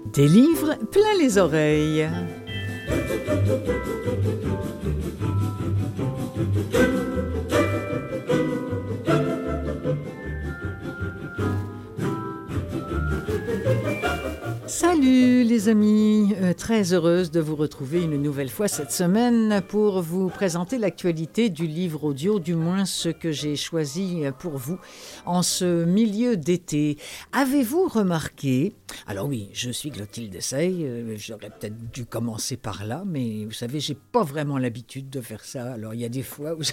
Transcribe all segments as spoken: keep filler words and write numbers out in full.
Des livres plein les oreilles. Salut les amis, euh, très heureuse de vous retrouver une nouvelle fois cette semaine pour vous présenter l'actualité du livre audio, du moins ce que j'ai choisi pour vous en ce milieu d'été. Avez-vous remarqué, alors oui, je suis Clotilde Sey, euh, j'aurais peut-être dû commencer par là, mais vous savez, j'ai pas vraiment l'habitude de faire ça, alors il y a des fois où...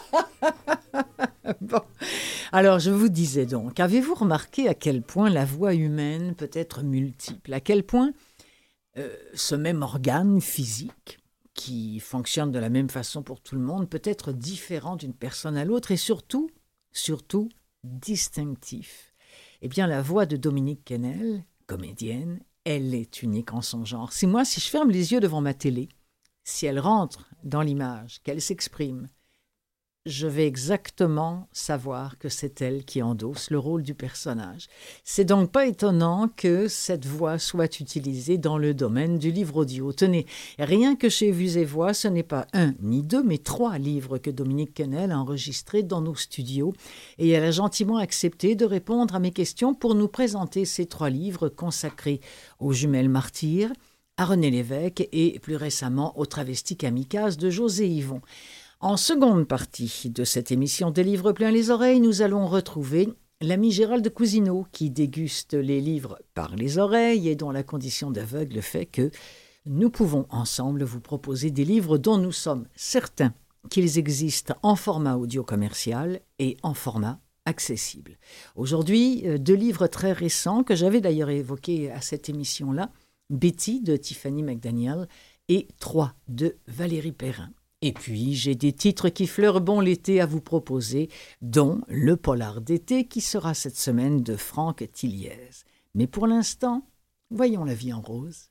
Bon. Alors, je vous disais donc, avez-vous remarqué à quel point la voix humaine peut être multiple? À quel point euh, ce même organe physique, qui fonctionne de la même façon pour tout le monde, peut être différent d'une personne à l'autre et surtout, surtout, distinctif? Eh bien, la voix de Dominique Quesnel, comédienne, elle est unique en son genre. Si moi, si je ferme les yeux devant ma télé, si elle rentre dans l'image, qu'elle s'exprime, je vais exactement savoir que c'est elle qui endosse le rôle du personnage. C'est donc pas étonnant que cette voix soit utilisée dans le domaine du livre audio. Tenez, rien que chez Vues et Voix, ce n'est pas un ni deux, mais trois livres que Dominique Quesnel a enregistrés dans nos studios et elle a gentiment accepté de répondre à mes questions pour nous présenter ces trois livres consacrés aux jumelles martyrs, à René Lévesque et plus récemment aux travestis kamikazes de José Yvon. En seconde partie de cette émission des livres plein les oreilles, nous allons retrouver l'ami Gérald Cousineau qui déguste les livres par les oreilles et dont la condition d'aveugle fait que nous pouvons ensemble vous proposer des livres dont nous sommes certains qu'ils existent en format audio commercial et en format accessible. Aujourd'hui, deux livres très récents que j'avais d'ailleurs évoqués à cette émission-là, Betty de Tiffany McDaniel et Trois de Valérie Perrin. Et puis, j'ai des titres qui fleurent bon l'été à vous proposer, dont le polar d'été qui sera cette semaine de Franck Tilliez. Mais pour l'instant, voyons la vie en rose.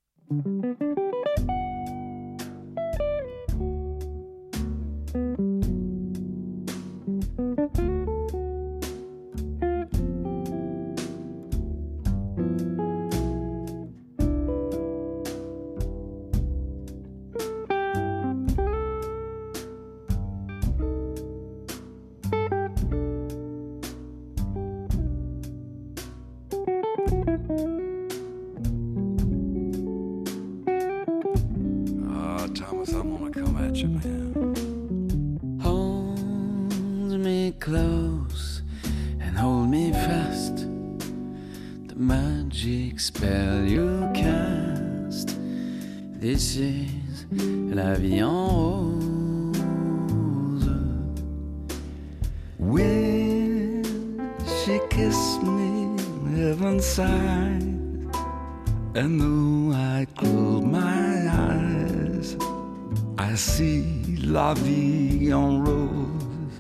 This is la vie en rose. When she kissed me, heaven sighed, and though I close my eyes, I see la vie en rose.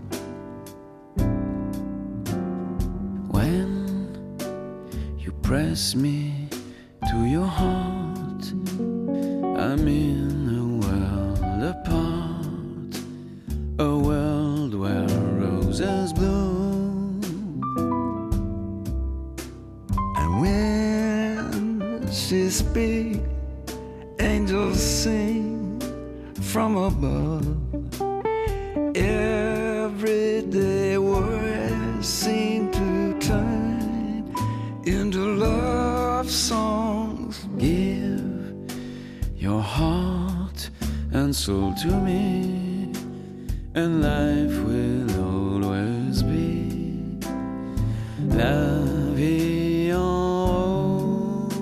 When you press me to your heart, I'm in a world apart, a world where roses bloom. And when she speaks, angels sing from above. Everyday words seem to turn into love songs. Give your heart and soul to me, and life will always be la vie en rose.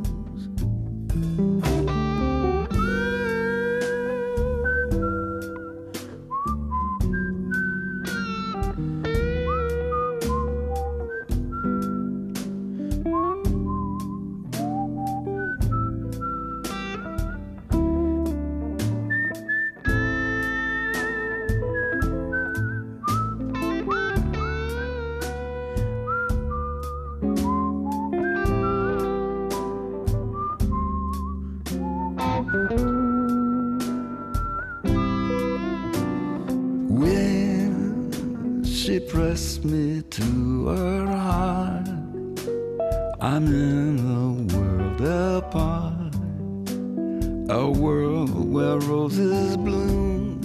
She pressed me to her heart. I'm in a world apart, a world where roses bloom.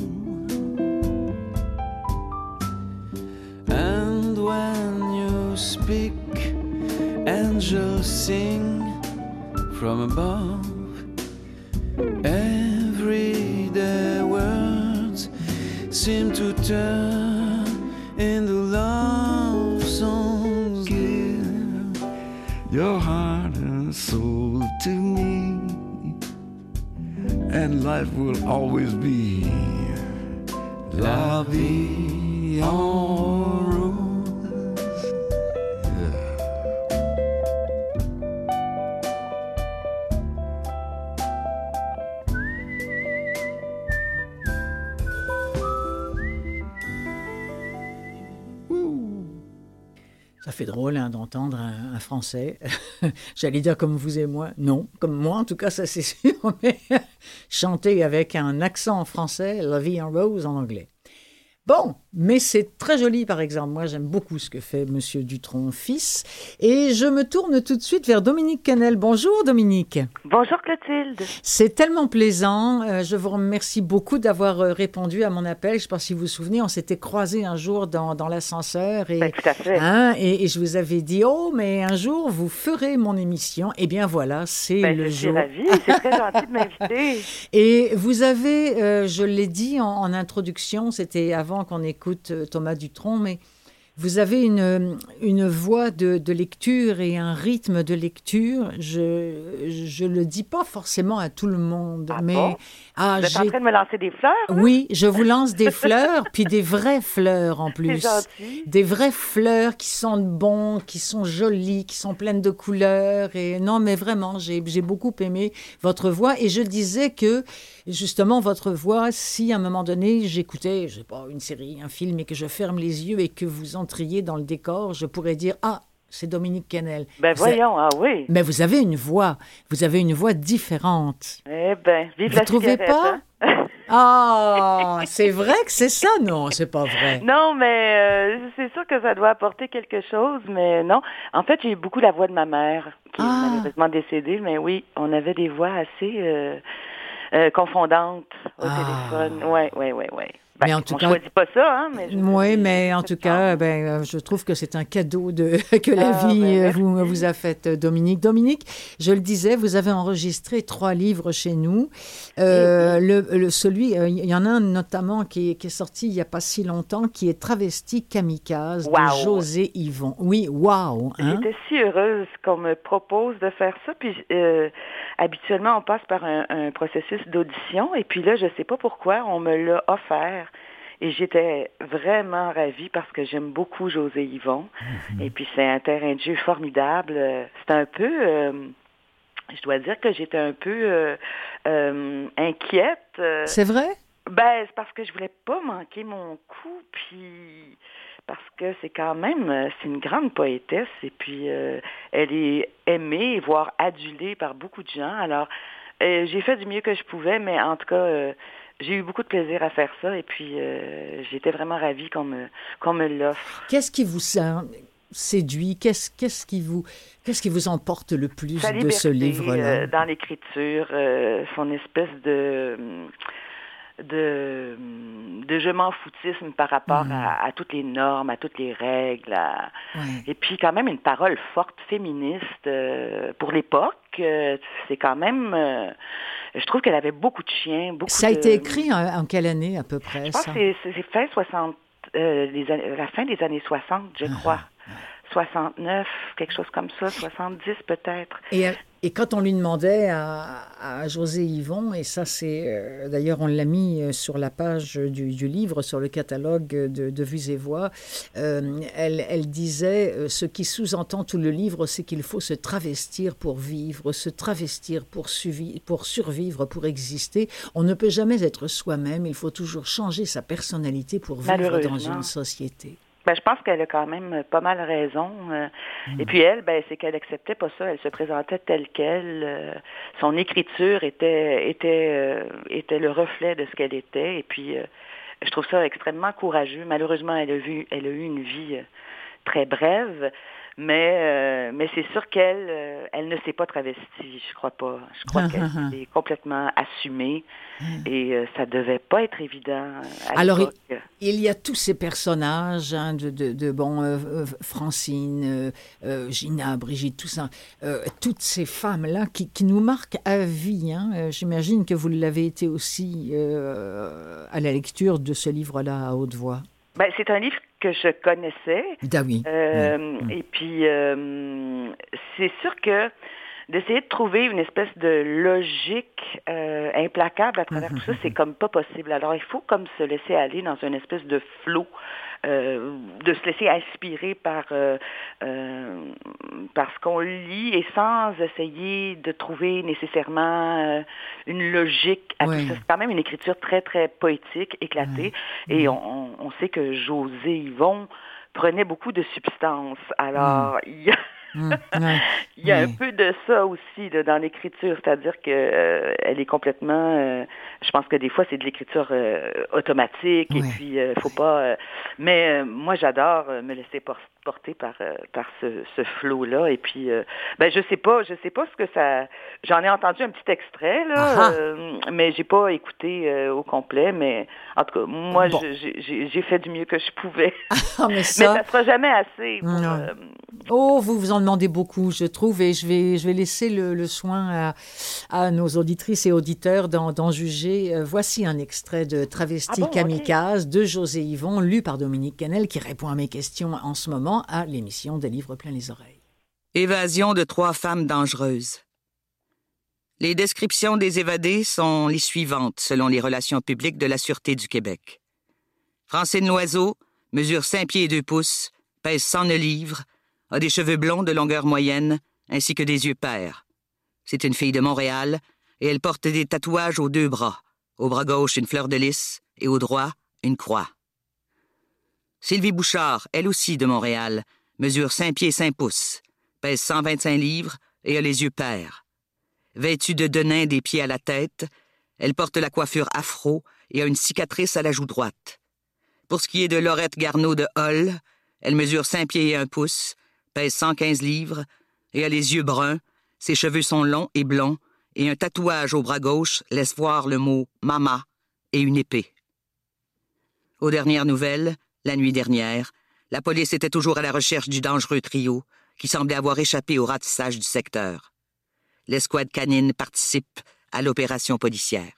And when you speak, angels sing from above. Everyday words seem to turn into love songs. Give your heart and soul to me, and life will always be la vie en rose. Ça fait drôle hein, d'entendre un, un Français, j'allais dire comme vous et moi, non, comme moi en tout cas, ça c'est sûr, mais chanter avec un accent français, La vie en rose en anglais. Bon, mais c'est très joli par exemple, moi j'aime beaucoup ce que fait Monsieur Dutronc fils, et je me tourne tout de suite vers Dominique Canel. Bonjour Dominique. Bonjour Clotilde. C'est tellement plaisant, euh, je vous remercie beaucoup d'avoir euh, répondu à mon appel. Je ne sais pas si vous vous souvenez, on s'était croisés un jour dans, dans l'ascenseur et, ben, tout à fait. Hein, et, et je vous avais dit, oh mais un jour vous ferez mon émission. Eh bien voilà, c'est ben, le je jour. Je suis ravie, c'est très gentil de m'inviter. Et vous avez, euh, je l'ai dit en, en introduction, c'était avant qu'on écoute euh, Thomas Dutronc, mais vous avez une, une voix de, de lecture et un rythme de lecture. Je ne le dis pas forcément à tout le monde, ah mais... Bon? Ah, vous êtes j'ai... en train de me lancer des fleurs? Là? Oui, je vous lance des fleurs, puis des vraies fleurs en plus. C'est gentil. Des vraies fleurs qui sentent bon, qui sont jolies, qui sont pleines de couleurs. Et non, mais vraiment, j'ai, j'ai beaucoup aimé votre voix. Et je disais que, justement, votre voix, si à un moment donné, j'écoutais, je sais pas, une série, un film, et que je ferme les yeux et que vous entriez dans le décor, je pourrais dire, ah, c'est Dominique Canel. Ben vous voyons, a... ah oui. Mais vous avez une voix, vous avez une voix différente. Eh ben, vive vous la trouvez cigarette, pas? Hein? Ah, c'est vrai que c'est ça? Non, c'est pas vrai. Non, mais euh, c'est sûr que ça doit apporter quelque chose, mais non. En fait, j'ai eu beaucoup la voix de ma mère, qui Ah. est malheureusement décédée, mais oui, on avait des voix assez euh, euh, confondantes au Ah. téléphone. Oui, oui, oui, oui. Ben, Mais en tout on cas, choisit pas ça, hein, mais... Oui, mais en tout cas, ben, je trouve que c'est un cadeau de, que la Ah, vie ben, vous, vous a fait, Dominique. Dominique, je le disais, vous avez enregistré trois livres chez nous. Euh, le, le, celui, euh, il y en a un notamment qui est, qui est sorti il n'y a pas si longtemps, qui est Travesti Kamikaze wow. de José Yvon. Oui, waouh! Hein? J'étais si heureuse qu'on me propose de faire ça. Puis euh, habituellement, on passe par un, un processus d'audition. Et puis là, je ne sais pas pourquoi, on me l'a offert. Et j'étais vraiment ravie parce que j'aime beaucoup José Yvon. Mm-hmm. Et puis c'est un terrain de jeu formidable. C'est un peu... Euh, je dois dire que j'étais un peu euh, euh, inquiète. C'est vrai? Ben, c'est parce que je voulais pas manquer mon coup, puis parce que c'est quand même, c'est une grande poétesse, et puis euh, elle est aimée, voire adulée par beaucoup de gens. Alors, euh, j'ai fait du mieux que je pouvais, mais en tout cas, euh, j'ai eu beaucoup de plaisir à faire ça, et puis euh, j'étais vraiment ravie qu'on me, qu'on me l'offre. Qu'est-ce qui vous séduit? Qu'est-ce, qu'est-ce qui vous, qu'est-ce qui vous emporte le plus Sa de liberté, ce livre-là? Euh, dans l'écriture, euh, son espèce de... de, de je m'en foutisme par rapport mmh. à, à toutes les normes, à toutes les règles. À... Ouais. Et puis quand même une parole forte, féministe euh, pour l'époque. Euh, c'est quand même... Euh, je trouve qu'elle avait beaucoup de chiens. Beaucoup ça a de... été écrit en, en quelle année à peu près? Je pense ça? que c'est, c'est fin soixante, euh, les années, la fin des années soixante, je crois. Ah. soixante-neuf, quelque chose comme ça, soixante-dix peut-être. Et, et quand on lui demandait à, à José Yvon, et ça c'est, euh, d'ailleurs on l'a mis sur la page du, du livre, sur le catalogue de, de Vues et Voix, euh, elle, elle disait, euh, ce qui sous-entend tout le livre, c'est qu'il faut se travestir pour vivre, se travestir pour, suivi, pour survivre, pour exister. On ne peut jamais être soi-même, il faut toujours changer sa personnalité pour vivre dans une société. Ben, je pense qu'elle a quand même pas mal raison. Euh, mmh. Et puis elle, ben, c'est qu'elle acceptait pas ça. Elle se présentait telle qu'elle. Euh, son écriture était était euh, était le reflet de ce qu'elle était. Et puis, euh, je trouve ça extrêmement courageux. Malheureusement, elle a vu, elle a eu une vie euh, très brève. Mais, euh, mais c'est sûr qu'elle, euh, elle ne s'est pas travestie, je crois pas. Je crois qu'elle est complètement assumée et euh, ça devait pas être évident à Alors, l'époque. il, il y a tous ces personnages hein, de, de, de bon, euh, euh, Francine, euh, euh, Gina, Brigitte, tout ça, euh, toutes ces femmes-là qui, qui nous marquent à vie. Hein. Euh, j'imagine que vous l'avez été aussi euh, à la lecture de ce livre-là à haute voix. Ben, c'est un livre que je connaissais. Ah oui. Euh, oui. Et puis, euh, c'est sûr que d'essayer de trouver une espèce de logique euh, implacable à travers tout ça, c'est comme pas possible. Alors, il faut comme se laisser aller dans une espèce de flot, euh, de se laisser inspirer par, euh, euh, par ce qu'on lit et sans essayer de trouver nécessairement euh, une logique à Ouais. tout ça. C'est quand même une écriture très, très poétique, éclatée. Ouais. Et Ouais. on, on sait que José Yvon prenait beaucoup de substances. Alors, mm. il y a... Mmh, ouais, il y a ouais. un peu de ça aussi là, dans l'écriture, c'est-à-dire que euh, elle est complètement. Euh, je pense que des fois c'est de l'écriture euh, automatique Ouais. et puis il euh, faut pas. Euh, mais euh, moi j'adore euh, me laisser por- porter par euh, par ce, ce flot-là et puis euh, ben je sais pas, je sais pas ce que ça. J'en ai entendu un petit extrait là, euh, mais j'ai pas écouté euh, au complet. Mais en tout cas moi bon. je, j'ai, j'ai fait du mieux que je pouvais. Ah, mais, ça... mais ça sera jamais assez. Pour, non. euh, Oh, vous vous en demandez beaucoup, je trouve, et je vais, je vais laisser le, le soin à, à nos auditrices et auditeurs d'en, d'en juger. Euh, voici un extrait de Travesti ah bon, Kamikaze okay. de José Yvon, lu par Dominique Canel, qui répond à mes questions en ce moment à l'émission des livres plein les oreilles. Évasion de trois femmes dangereuses. Les descriptions des évadés sont les suivantes selon les relations publiques de la Sûreté du Québec. Francine Loiseau mesure cinq pieds et deux pouces, pèse cent neuf livres, a des cheveux blonds de longueur moyenne, ainsi que des yeux pairs. C'est une fille de Montréal, et elle porte des tatouages aux deux bras. Au bras gauche, une fleur de lys, et au droit, une croix. Sylvie Bouchard, elle aussi de Montréal, mesure cinq pieds cinq pouces, pèse cent vingt-cinq livres et a les yeux pairs. Vêtue de denain des pieds à la tête, elle porte la coiffure afro et a une cicatrice à la joue droite. Pour ce qui est de Laurette Garneau de Hull, elle mesure cinq pieds et un pouce, pèse cent quinze livres et a les yeux bruns, ses cheveux sont longs et blonds et un tatouage au bras gauche laisse voir le mot « Mama » et une épée. Aux dernières nouvelles, la nuit dernière, la police était toujours à la recherche du dangereux trio qui semblait avoir échappé au ratissage du secteur. L'escouade canine participe à l'opération policière.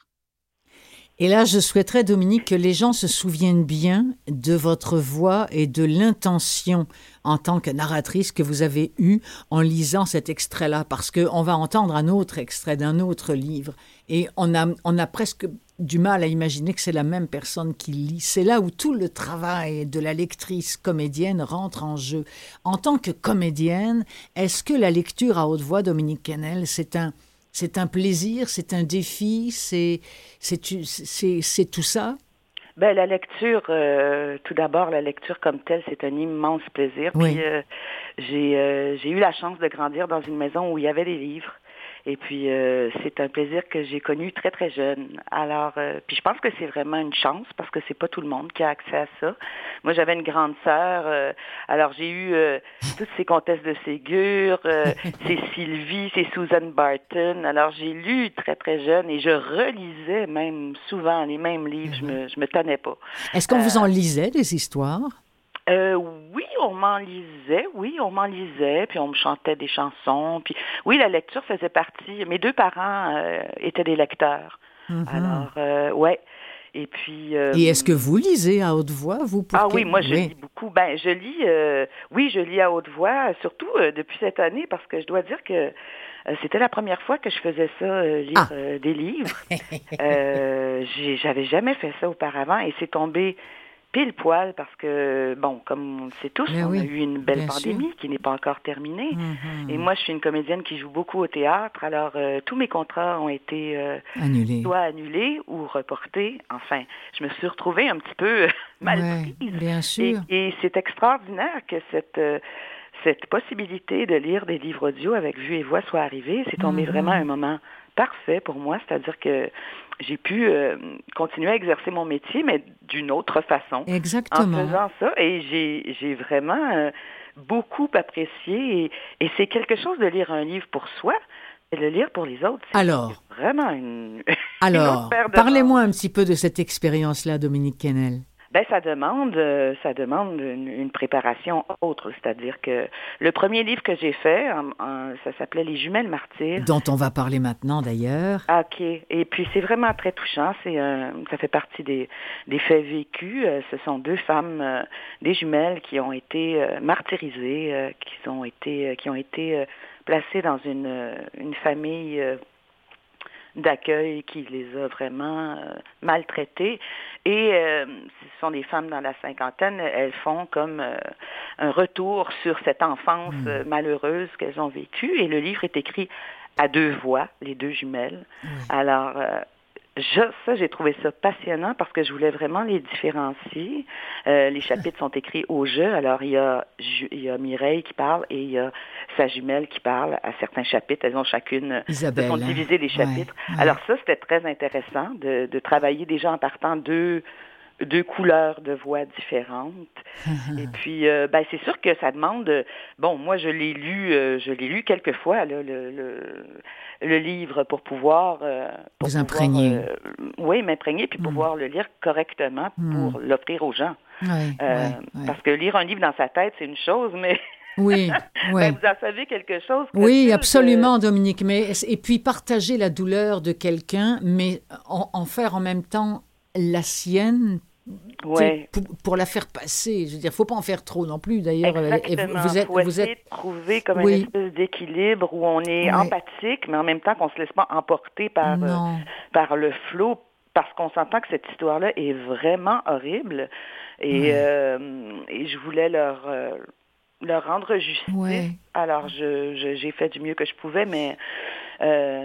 Et là, je souhaiterais, Dominique, que les gens se souviennent bien de votre voix et de l'intention en tant que narratrice que vous avez eue en lisant cet extrait-là, parce qu'on va entendre un autre extrait d'un autre livre, et on a, on a presque du mal à imaginer que c'est la même personne qui lit. C'est là où tout le travail de la lectrice comédienne rentre en jeu. En tant que comédienne, est-ce que la lecture à haute voix, Dominique Canel, c'est un... C'est un plaisir, c'est un défi, c'est, c'est, c'est, c'est tout ça? Ben, la lecture, euh, tout d'abord, la lecture comme telle, c'est un immense plaisir. Oui. Puis, euh, j'ai, euh, j'ai eu la chance de grandir dans une maison où il y avait des livres. Et puis, euh, c'est un plaisir que j'ai connu très, très jeune. Alors, euh, puis je pense que c'est vraiment une chance parce que c'est pas tout le monde qui a accès à ça. Moi, j'avais une grande sœur. Euh, alors, j'ai eu euh, toutes ces comtesses de Ségur, euh, c'est Sylvie, c'est Susan Barton. Alors, j'ai lu très, très jeune et je relisais même souvent les mêmes livres. Je me, je me tannais pas. Est-ce qu'on euh, vous en lisait des histoires? Euh, oui, on m'en lisait, oui, on m'en lisait, puis on me chantait des chansons, puis oui, la lecture faisait partie. Mes deux parents euh, étaient des lecteurs, mm-hmm. Alors euh, ouais. Et puis. Euh, Et est-ce que vous lisez à haute voix, vous? Pour ah que... oui, moi je oui. lis beaucoup. Ben, je lis, euh, oui, je lis à haute voix, surtout euh, depuis cette année, parce que je dois dire que euh, c'était la première fois que je faisais ça, euh, lire ah. euh, des livres. euh, j'ai, j'avais jamais fait ça auparavant, et c'est tombé pile poil parce que, bon, comme on le sait tous, mais on oui, a eu une belle pandémie sûr. qui n'est pas encore terminée. Mm-hmm. Et moi, je suis une comédienne qui joue beaucoup au théâtre. Alors, euh, tous mes contrats ont été euh, annulés. soit annulés ou reportés. Enfin, je me suis retrouvée un petit peu mal ouais, prise. Bien sûr. Et, et c'est extraordinaire que cette... Euh, cette possibilité de lire des livres audio avec vue et voix soit arrivée. C'est tombé mm-hmm. vraiment un moment parfait pour moi, c'est-à-dire que j'ai pu euh, continuer à exercer mon métier, mais d'une autre façon. Exactement. En faisant ça, et j'ai, j'ai vraiment... Euh, beaucoup apprécié. Et, et c'est quelque chose de lire un livre pour soi et de le lire pour les autres. C'est Alors, vraiment une, alors une autre paire de parlez-moi un petit peu de cette expérience-là, Dominique Kennel. Ben, ça demande, euh, ça demande une, une préparation autre. C'est-à-dire que le premier livre que j'ai fait, en, en, ça s'appelait Les jumelles martyrs. Dont on va parler maintenant, d'ailleurs. OK. Et puis, c'est vraiment très touchant. C'est euh, ça fait partie des, des faits vécus. Euh, ce sont deux femmes, euh, des jumelles, qui ont été euh, martyrisées, euh, qui ont été, euh, qui ont été euh, placées dans une, euh, une famille euh, d'accueil qui les a vraiment euh, maltraitées. Et euh, ce sont des femmes dans la cinquantaine, elles font comme euh, un retour sur cette enfance mmh. euh, malheureuse qu'elles ont vécue. Et le livre est écrit à deux voix, les deux jumelles. Mmh. Alors, euh, je, ça, j'ai trouvé ça passionnant parce que je voulais vraiment les différencier. Euh, les chapitres sont écrits au jeu. Alors, il y a, il y a Mireille qui parle et il y a sa jumelle qui parle à certains chapitres. Elles ont chacune, Isabelle, se sont divisées les chapitres. Ouais, ouais. Alors ça, c'était très intéressant de, de travailler déjà en partant deux, deux couleurs de voix différentes. Et puis, euh, ben, c'est sûr que ça demande... Bon, moi, je l'ai lu, euh, je l'ai lu quelques fois, là, le, le, le livre, pour pouvoir... Euh, pour Vous pouvoir, imprégner. Euh, oui, m'imprégner, puis mm. pouvoir le lire correctement pour mm. l'offrir aux gens. Ouais, euh, ouais, ouais. Parce que lire un livre dans sa tête, c'est une chose, mais... Oui, oui. Ben, vous en savez quelque chose. Oui, absolument, de... Dominique. Mais, et puis partager la douleur de quelqu'un, mais en, en faire en même temps la sienne, ouais. pour, pour la faire passer. Je veux dire, il ne faut pas en faire trop non plus, d'ailleurs. Exactement. Et vous êtes, faut vous essayer êtes... de trouver comme oui. une espèce d'équilibre où on est oui. empathique, mais en même temps qu'on ne se laisse pas emporter par, euh, par le flot, parce qu'on s'entend que cette histoire-là est vraiment horrible. Et, oui. euh, et je voulais leur... Euh, leur rendre justice. Ouais. Alors, je, je, j'ai fait du mieux que je pouvais, mais euh,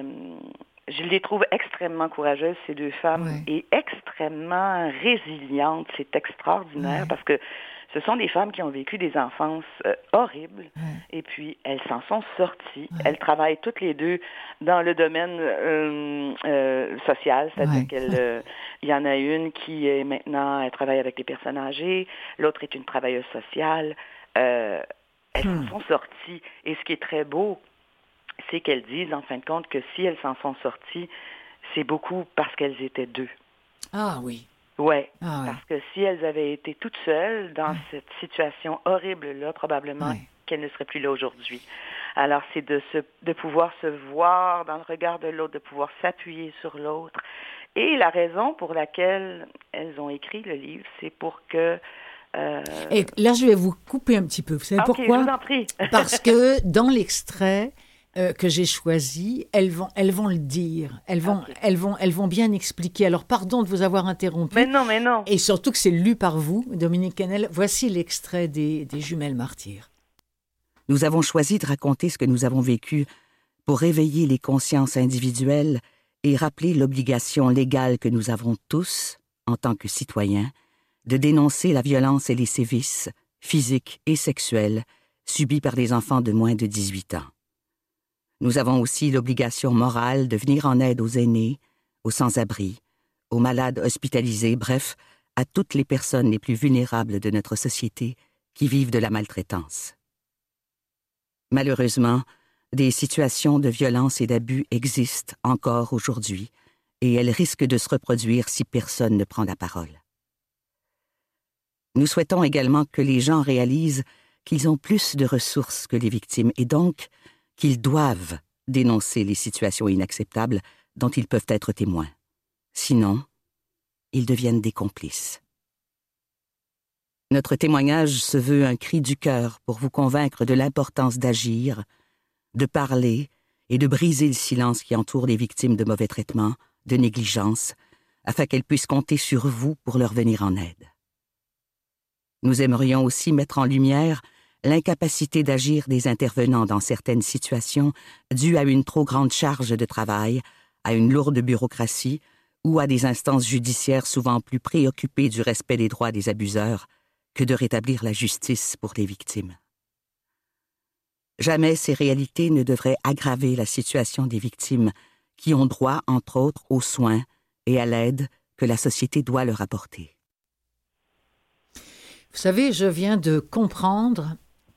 je les trouve extrêmement courageuses, ces deux femmes, ouais. et extrêmement résilientes. C'est extraordinaire ouais. parce que ce sont des femmes qui ont vécu des enfances euh, horribles, ouais. et puis elles s'en sont sorties. Ouais. Elles travaillent toutes les deux dans le domaine euh, euh, social, c'est-à-dire ouais. qu'il euh, y en a une qui est maintenant, elle travaille avec les personnes âgées, l'autre est une travailleuse sociale. Euh, elles hmm. s'en sont sorties. Et ce qui est très beau, c'est qu'elles disent, en fin de compte, que si elles s'en sont sorties, c'est beaucoup parce qu'elles étaient deux. Ah oui. Ouais, ah, parce oui. que si elles avaient été toutes seules dans ouais. cette situation horrible-là, probablement ouais. qu'elles ne seraient plus là aujourd'hui. Alors, c'est de, se, de pouvoir se voir dans le regard de l'autre, de pouvoir s'appuyer sur l'autre. Et la raison pour laquelle elles ont écrit le livre, c'est pour que Euh... Et là, je vais vous couper un petit peu. Vous savez okay, pourquoi? Je vous en prie. Parce que dans l'extrait euh, que j'ai choisi, elles vont, elles vont le dire. Elles vont, okay. elles vont, elles vont bien expliquer. Alors, pardon de vous avoir interrompu. Mais non, mais non. Et surtout que c'est lu par vous, Dominique Kennel. Voici l'extrait des, des jumelles martyrs. Nous avons choisi de raconter ce que nous avons vécu pour réveiller les consciences individuelles et rappeler l'obligation légale que nous avons tous, en tant que citoyens, de dénoncer la violence et les sévices, physiques et sexuels, subis par des enfants de moins de dix-huit ans. Nous avons aussi l'obligation morale de venir en aide aux aînés, aux sans-abri, aux malades hospitalisés, bref, à toutes les personnes les plus vulnérables de notre société qui vivent de la maltraitance. Malheureusement, des situations de violence et d'abus existent encore aujourd'hui et elles risquent de se reproduire si personne ne prend la parole. Nous souhaitons également que les gens réalisent qu'ils ont plus de ressources que les victimes et donc qu'ils doivent dénoncer les situations inacceptables dont ils peuvent être témoins. Sinon, ils deviennent des complices. Notre témoignage se veut un cri du cœur pour vous convaincre de l'importance d'agir, de parler et de briser le silence qui entoure les victimes de mauvais traitements, de négligence, afin qu'elles puissent compter sur vous pour leur venir en aide. Nous aimerions aussi mettre en lumière l'incapacité d'agir des intervenants dans certaines situations dues à une trop grande charge de travail, à une lourde bureaucratie ou à des instances judiciaires souvent plus préoccupées du respect des droits des abuseurs que de rétablir la justice pour les victimes. Jamais ces réalités ne devraient aggraver la situation des victimes qui ont droit, entre autres, aux soins et à l'aide que la société doit leur apporter. Vous savez, je viens de comprendre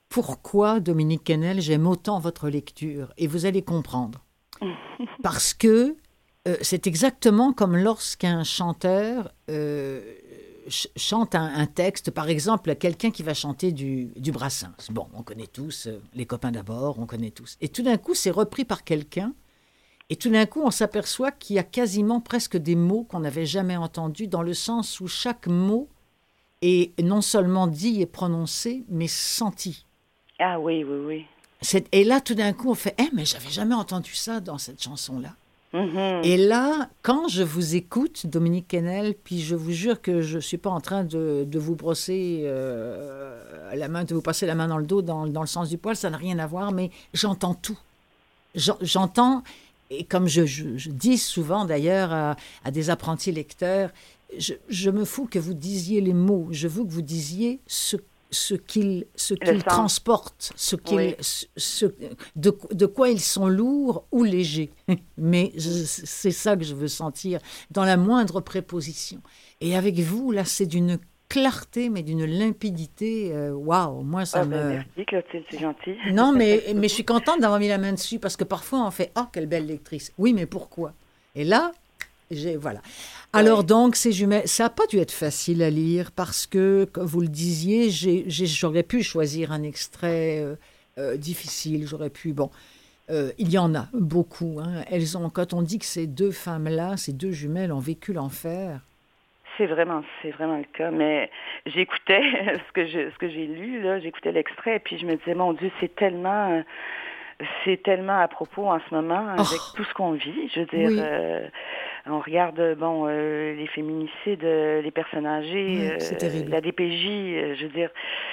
pourquoi, Dominique Quesnel, j'aime autant votre lecture. Et vous allez comprendre. Parce que euh, c'est exactement comme lorsqu'un chanteur euh, ch- chante un, un texte, par exemple, quelqu'un qui va chanter du, du Brassens. Bon, on connaît tous, euh, les copains d'abord, on connaît tous. Et tout d'un coup, c'est repris par quelqu'un. Et tout d'un coup, on s'aperçoit qu'il y a quasiment presque des mots qu'on n'avait jamais entendus, dans le sens où chaque mot est non seulement dit et prononcé, mais senti. Ah oui, oui, oui. C'est, et là, tout d'un coup, on fait hey, « mais j'avais jamais entendu ça dans cette chanson-là. » Mm-hmm. Et là, quand je vous écoute, Dominique Quesnel, puis je vous jure que je ne suis pas en train de, de vous brosser euh, la main, de vous passer la main dans le dos, dans, dans le sens du poil, ça n'a rien à voir, mais j'entends tout. J'en- J'entends, et comme je, je, je dis souvent d'ailleurs à, à des apprentis lecteurs, je, je me fous que vous disiez les mots, je veux que vous disiez ce ce qu'ils ce qu'ils transportent, ce qu'ils, Oui. ce, ce, de, de quoi ils sont lourds ou légers. Mais je, c'est ça que je veux sentir dans la moindre préposition. Et avec vous, là, c'est d'une clarté, mais d'une limpidité. Waouh, wow, moi, ça ah, me... Ben, merci, Clotilde, c'est gentil. Non, mais, mais je suis contente d'avoir mis la main dessus, parce que parfois, on fait « Ah, quelle belle lectrice !» Oui, mais pourquoi? Et là, j'ai... Voilà. Alors, ouais. donc, ces jumelles, ça n'a pas dû être facile à lire, parce que, comme vous le disiez, j'ai, j'ai, j'aurais pu choisir un extrait euh, euh, difficile, j'aurais pu... Bon, euh, il y en a beaucoup. Hein. Elles ont, quand on dit que ces deux femmes-là, ces deux jumelles ont vécu l'enfer... C'est vraiment, c'est vraiment le cas. Mais j'écoutais ce que je, ce que j'ai lu, là, j'écoutais l'extrait, et puis je me disais, mon Dieu, c'est tellement, c'est tellement à propos en ce moment, avec oh. tout ce qu'on vit. Je veux dire, oui. euh, on regarde, bon, euh, les féminicides, les personnes âgées, oui, euh, la D P J, euh, je veux dire,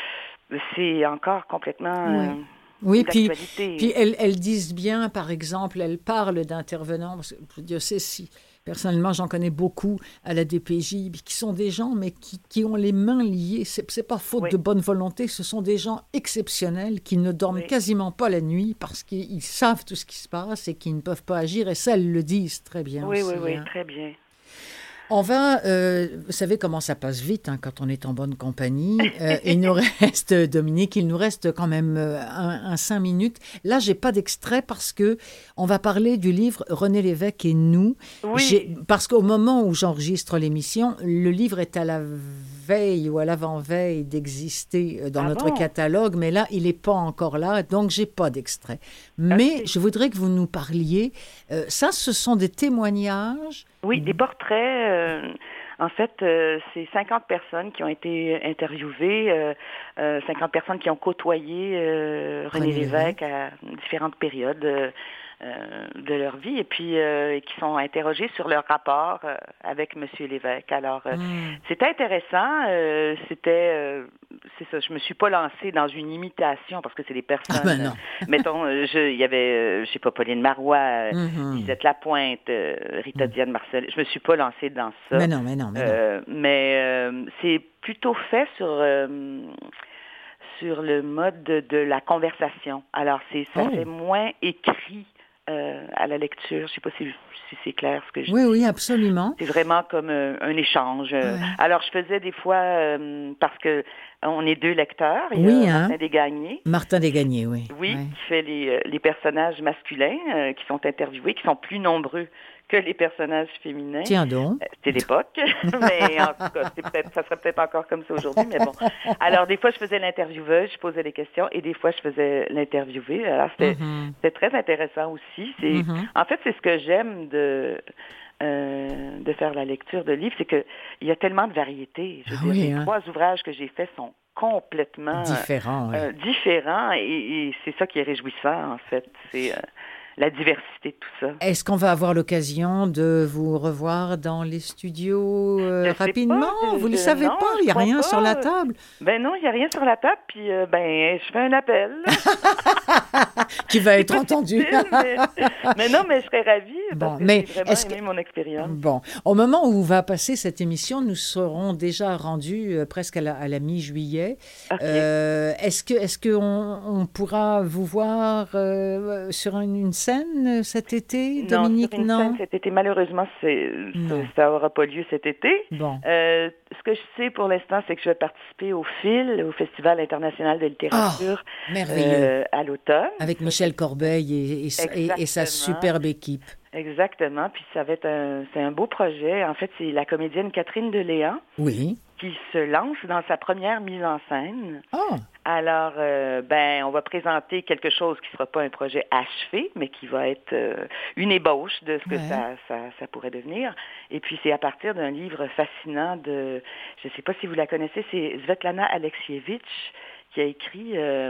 c'est encore complètement... Oui. Euh, Oui, puis, puis elles, elles disent bien, par exemple, elles parlent d'intervenants, parce que Dieu sait si, personnellement, j'en connais beaucoup à la D P J, qui sont des gens, mais qui, qui ont les mains liées. C'est, c'est pas faute oui. de bonne volonté, ce sont des gens exceptionnels qui ne dorment oui. quasiment pas la nuit parce qu'ils savent tout ce qui se passe et qui ne peuvent pas agir, et ça, elles le disent très bien Oui, aussi, oui, oui, hein. très bien. On va, euh, vous savez comment ça passe vite hein, quand on est en bonne compagnie. Euh, il nous reste, Dominique, il nous reste quand même euh, un, un cinq minutes. Là, j'ai pas d'extrait parce que on va parler du livre René Lévesque et nous. Oui. J'ai, parce qu'au moment où j'enregistre l'émission, le livre est à la veille ou à l'avant-veille d'exister dans ah notre bon? catalogue, mais là, il n'est pas encore là, donc j'ai pas d'extrait. Mais okay. je voudrais que vous nous parliez. Euh, ça, ce sont des témoignages. Oui, des portraits. Euh, en fait, euh, c'est cinquante personnes qui ont été interviewées, euh, euh, cinquante personnes qui ont côtoyé euh, René, René Lévesque à différentes périodes euh, euh, de leur vie, et puis euh, qui sont interrogées sur leur rapport euh, avec M. Lévesque. Alors, euh, mm. c'était intéressant. Euh, c'était, euh, c'est ça. Je me suis pas lancée dans une imitation parce que c'est des personnes. Ah ben non. euh, mettons, je, il y avait, euh, je sais pas, Pauline Marois, euh, mm-hmm. Lisette Lapointe, euh, Rita mm. Diane Marcel. Je me suis pas lancée dans ça. Mais non, mais non, mais non. Euh, mais euh, c'est plutôt fait sur euh, sur le mode de, de la conversation. Alors, c'est ça oh. fait moins écrit. Euh, à la lecture. Je ne sais pas si, si c'est clair ce que je oui, dis. Oui, oui, absolument. C'est vraiment comme euh, un échange. Ouais. Alors, je faisais des fois, euh, parce que on est deux lecteurs. Il oui, y a hein? Martin Desgagnés. Martin Desgagnés, oui. Oui, ouais. qui fait les, les personnages masculins euh, qui sont interviewés, qui sont plus nombreux que les personnages féminins. Tiens donc. C'est l'époque, mais en tout cas, c'est peut-être, ça serait peut-être encore comme ça aujourd'hui, mais bon. Alors, des fois, je faisais l'intervieweuse, je posais des questions, et des fois, je faisais l'interviewé. Alors, c'était, mm-hmm. c'était très intéressant aussi. C'est, mm-hmm. En fait, c'est ce que j'aime de... Euh, de faire la lecture de livres, c'est que il y a tellement de variétés. Je veux ah dire, oui, les hein? trois ouvrages que j'ai faits sont complètement différents, euh, oui. différents et, et c'est ça qui est réjouissant, en fait. C'est euh, la diversité de tout ça. Est-ce qu'on va avoir l'occasion de vous revoir dans les studios euh, rapidement? Pas, vous ne le je, savez non, pas? Il n'y a rien pas. sur la table? Ben non, il n'y a rien sur la table, puis euh, ben je fais un appel. Qui va être entendu. mais, mais non, mais je serais ravie bon, parce que mais j'ai vraiment aimé que... mon expérience. Bon, au moment où va passer cette émission, nous serons déjà rendus euh, presque à la, à la mi-juillet. Okay. Euh, est-ce que est-ce qu'on on pourra vous voir euh, sur une, une scène cet été, Non, Dominique? sur une Non. scène cet été, malheureusement, c'est, Non. ça- ça aura pas lieu cet été. Bon. Euh, ce que je sais pour l'instant, c'est que je vais participer au F I L, au Festival international de littérature, Ah, merveilleux. euh, à l'automne. Avec Michel Corbeil et, et, et- et sa Exactement. superbe équipe. Exactement. Puis ça va être un, c'est un beau projet. En fait, c'est la comédienne Catherine Deléan Oui. qui se lance dans sa première mise en scène. Ah, Alors, euh, ben, on va présenter quelque chose qui ne sera pas un projet achevé, mais qui va être euh, une ébauche de ce que Ouais. ça, ça, ça pourrait devenir. Et puis, c'est à partir d'un livre fascinant de, je ne sais pas si vous la connaissez, c'est Svetlana Alexievitch qui a écrit euh,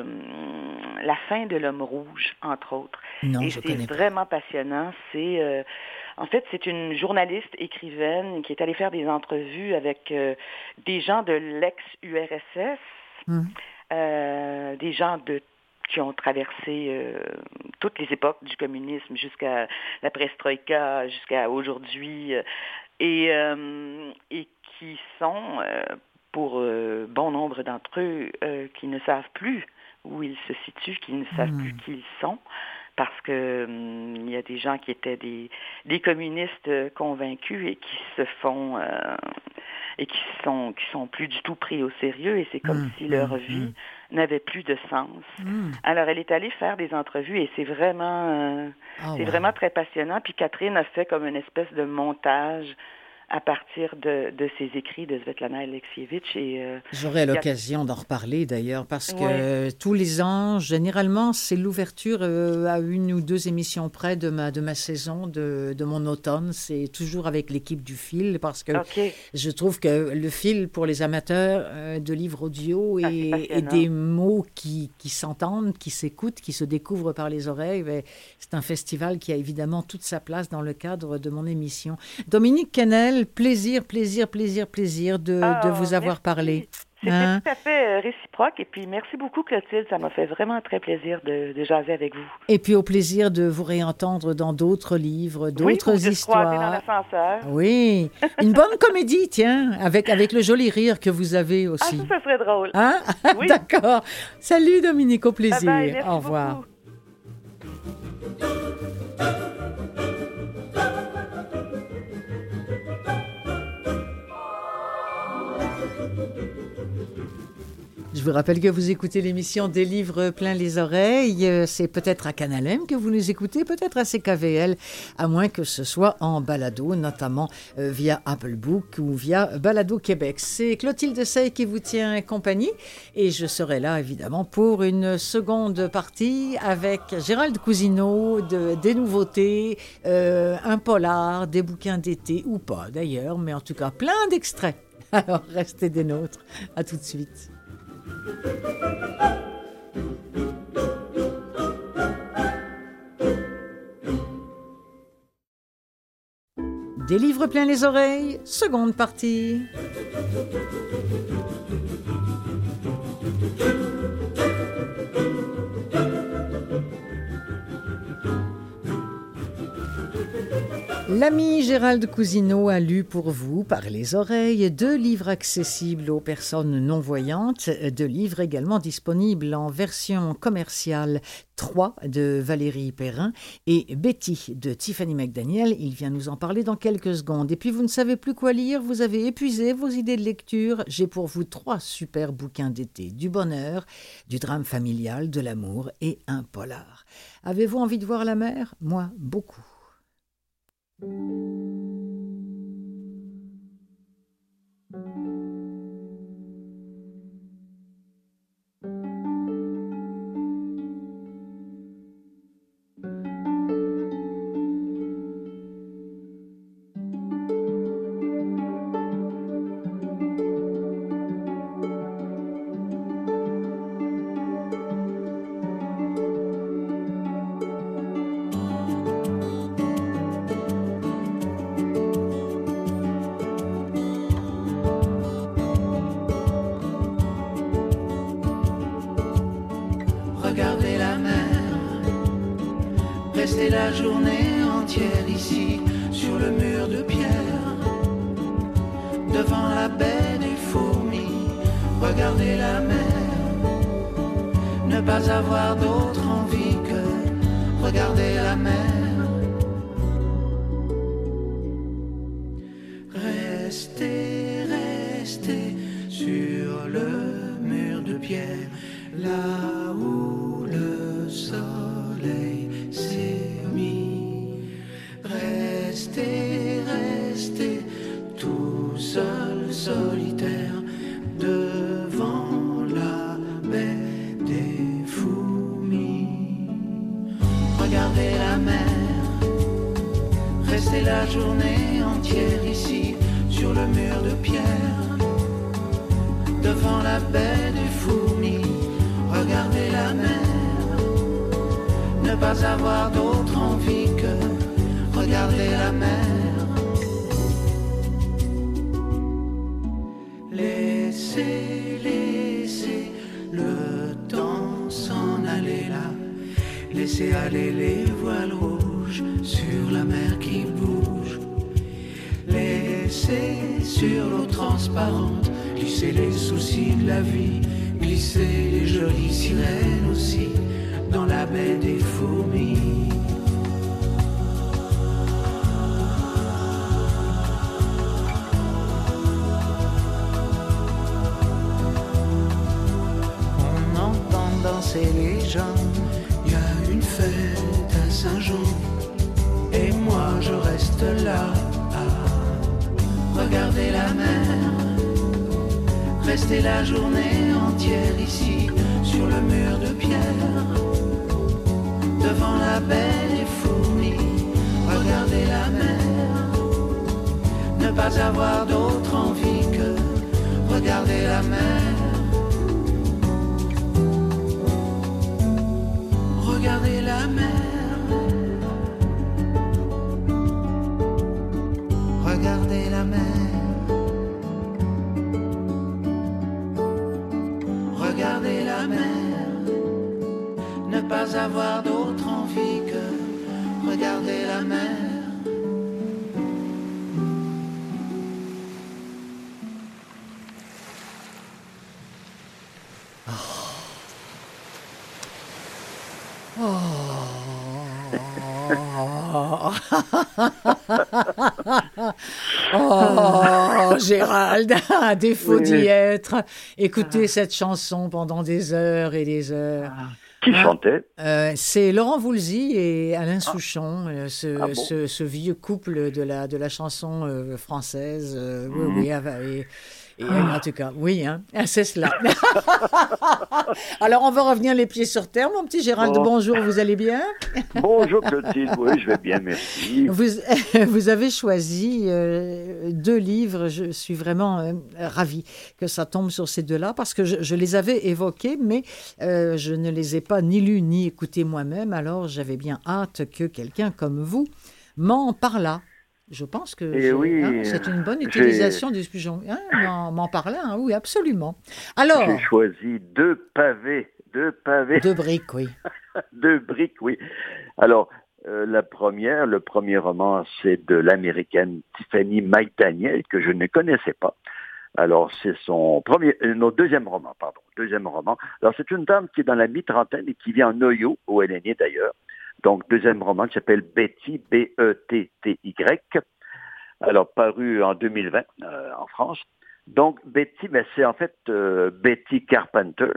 La fin de l'homme rouge, entre autres. non, Et je c'est connais pas. vraiment passionnant. C'est, euh, en fait, c'est une journaliste écrivaine qui est allée faire des entrevues avec euh, des gens de l'ex-U R S S, Hum. euh, des gens de qui ont traversé euh, toutes les époques du communisme jusqu'à la perestroïka, jusqu'à aujourd'hui, euh, et, euh, et qui sont, euh, pour euh, bon nombre d'entre eux, euh, qui ne savent plus où ils se situent, qui ne savent Mm. plus qui ils sont, parce que hum, il y a des gens qui étaient des, des communistes euh, convaincus et qui se font euh, et qui sont qui sont plus du tout pris au sérieux, et c'est comme Mm, si leur mm, vie n'avait plus de sens. Mm. Alors elle est allée faire des entrevues et c'est vraiment euh, Ah, c'est wow. vraiment très passionnant. Puis Catherine a fait comme une espèce de montage à partir de, de ses écrits de Svetlana Alexievitch. Et, euh, J'aurai l'occasion d'en reparler d'ailleurs parce que Ouais. tous les ans, généralement, c'est l'ouverture euh, à une ou deux émissions près de ma, de ma saison, de, de mon automne. C'est toujours avec l'équipe du Fil parce que OK. je trouve que le Fil pour les amateurs euh, de livres audio Ah, c'est et, et passionnant. des mots qui, qui s'entendent, qui s'écoutent, qui se découvrent par les oreilles, ben, c'est un festival qui a évidemment toute sa place dans le cadre de mon émission. Dominique Kennel, plaisir, plaisir, plaisir, plaisir de, Ah, de vous avoir merci. parlé. C'était Hein? tout à fait euh, réciproque. Et puis, merci beaucoup, Clotilde. Ça m'a fait vraiment très plaisir de, de jaser avec vous. Et puis au plaisir de vous réentendre dans d'autres livres, d'autres Oui, ou de se croiser dans histoires. l'ascenseur. Oui, une bonne comédie, tiens, avec, avec le joli rire que vous avez Ah, aussi. ça, ça serait drôle. Hein? Oui. D'accord. Salut Dominique, au plaisir. Bye bye, merci Au revoir. beaucoup. Je vous rappelle que vous écoutez l'émission Des livres plein les oreilles. Euh, C'est peut-être à Canal M que vous nous écoutez, peut-être à C K V L, à moins que ce soit en balado, notamment euh, via Apple Book ou via Balado Québec. C'est Clotilde Sey qui vous tient compagnie et je serai là évidemment pour une seconde partie avec Gérald Cousineau, de, des nouveautés, euh, un polar, des bouquins d'été ou pas d'ailleurs, mais en tout cas plein d'extraits. Alors restez des nôtres. À tout de suite. Des livres plein les oreilles, seconde partie. L'ami Gérald Cousineau a lu pour vous, par les oreilles, deux livres accessibles aux personnes non-voyantes, deux livres également disponibles en version commerciale, Trois de Valérie Perrin et Betty de Tiffany McDaniel. Il vient nous en parler dans quelques secondes. Et puis vous ne savez plus quoi lire, vous avez épuisé vos idées de lecture. J'ai pour vous trois super bouquins d'été, du bonheur, du drame familial, de l'amour et un polar. Avez-vous envie de voir la mer? Moi, beaucoup. Regardez la mer, rester la journée entière ici, sur le mur de pierre, devant la baie des fourmis. Regardez la mer, ne pas avoir d'autre envie que regardez la mer. Restez, restez sur le mur de pierre, là où le soleil s'est mis. Restez, restez tout seul, solitaire, devant la baie des fourmis. Regardez la mer, restez la journée entière ici, sur le mur de pierre, devant la baie des fourmis. Regardez la mer, ne pas avoir d'autre envie que regarder la mer. Laissez, laissez le temps s'en aller là. Laissez aller les voiles rouges sur la mer qui bouge. Laissez sur l'eau transparente glisser les soucis de la vie, glisser les jolies sirènes aussi dans la baie des fourmis. On entend danser les gens, il y a une fête à Saint-Jean, et moi je reste là à regarder la mer. Rester la journée entière ici, sur le mur de pierre, devant la baie des fourmis. Regarder la mer, ne pas avoir d'autre envie que regarder la mer. Regarder la mer, regarder la mer. Regarder la mer, ne pas avoir d'autre envie que regarder la mer. Oh, Gérald, à défaut Oui. d'y être, écoutez cette chanson pendant des heures et des heures. Qui Ah. chantait? Euh, c'est Laurent Voulzy et Alain Souchon, euh, ce, Ah bon? ce, ce vieux couple de la, de la chanson euh, française. euh, Oui, Mhm. oui, ah, bah, et, et, en tout cas, oui, hein, c'est cela. Alors, on va revenir les pieds sur terre, mon petit Gérald. Oh. Bonjour, vous allez bien? Bonjour Clotilde, oui, je vais bien, merci. Vous, vous avez choisi euh, deux livres. Je suis vraiment euh, ravie que ça tombe sur ces deux-là parce que je, je les avais évoqués, mais euh, je ne les ai pas ni lus ni écoutés moi-même. Alors, j'avais bien hâte que quelqu'un comme vous m'en parlât. Je pense que Eh j'ai- oui, hein, c'est une bonne j'ai- utilisation du pigeon. Hein, m'en, m'en parler, hein, oui, absolument. Alors, J'ai choisi deux pavés, deux pavés, deux briques, oui. deux briques, oui. Alors, euh, la première, le premier roman, c'est de l'américaine Tiffany McDaniel, que je ne connaissais pas. Alors, c'est son premier, euh, non, deuxième roman, pardon, deuxième roman. Alors, c'est une dame qui est dans la mi-trentaine et qui vit en Ohio, où elle est née d'ailleurs. Donc, deuxième roman qui s'appelle Betty, B E T T Y. Alors, paru en deux mille vingt euh, en France. Donc, Betty, ben, c'est en fait euh, Betty Carpenter,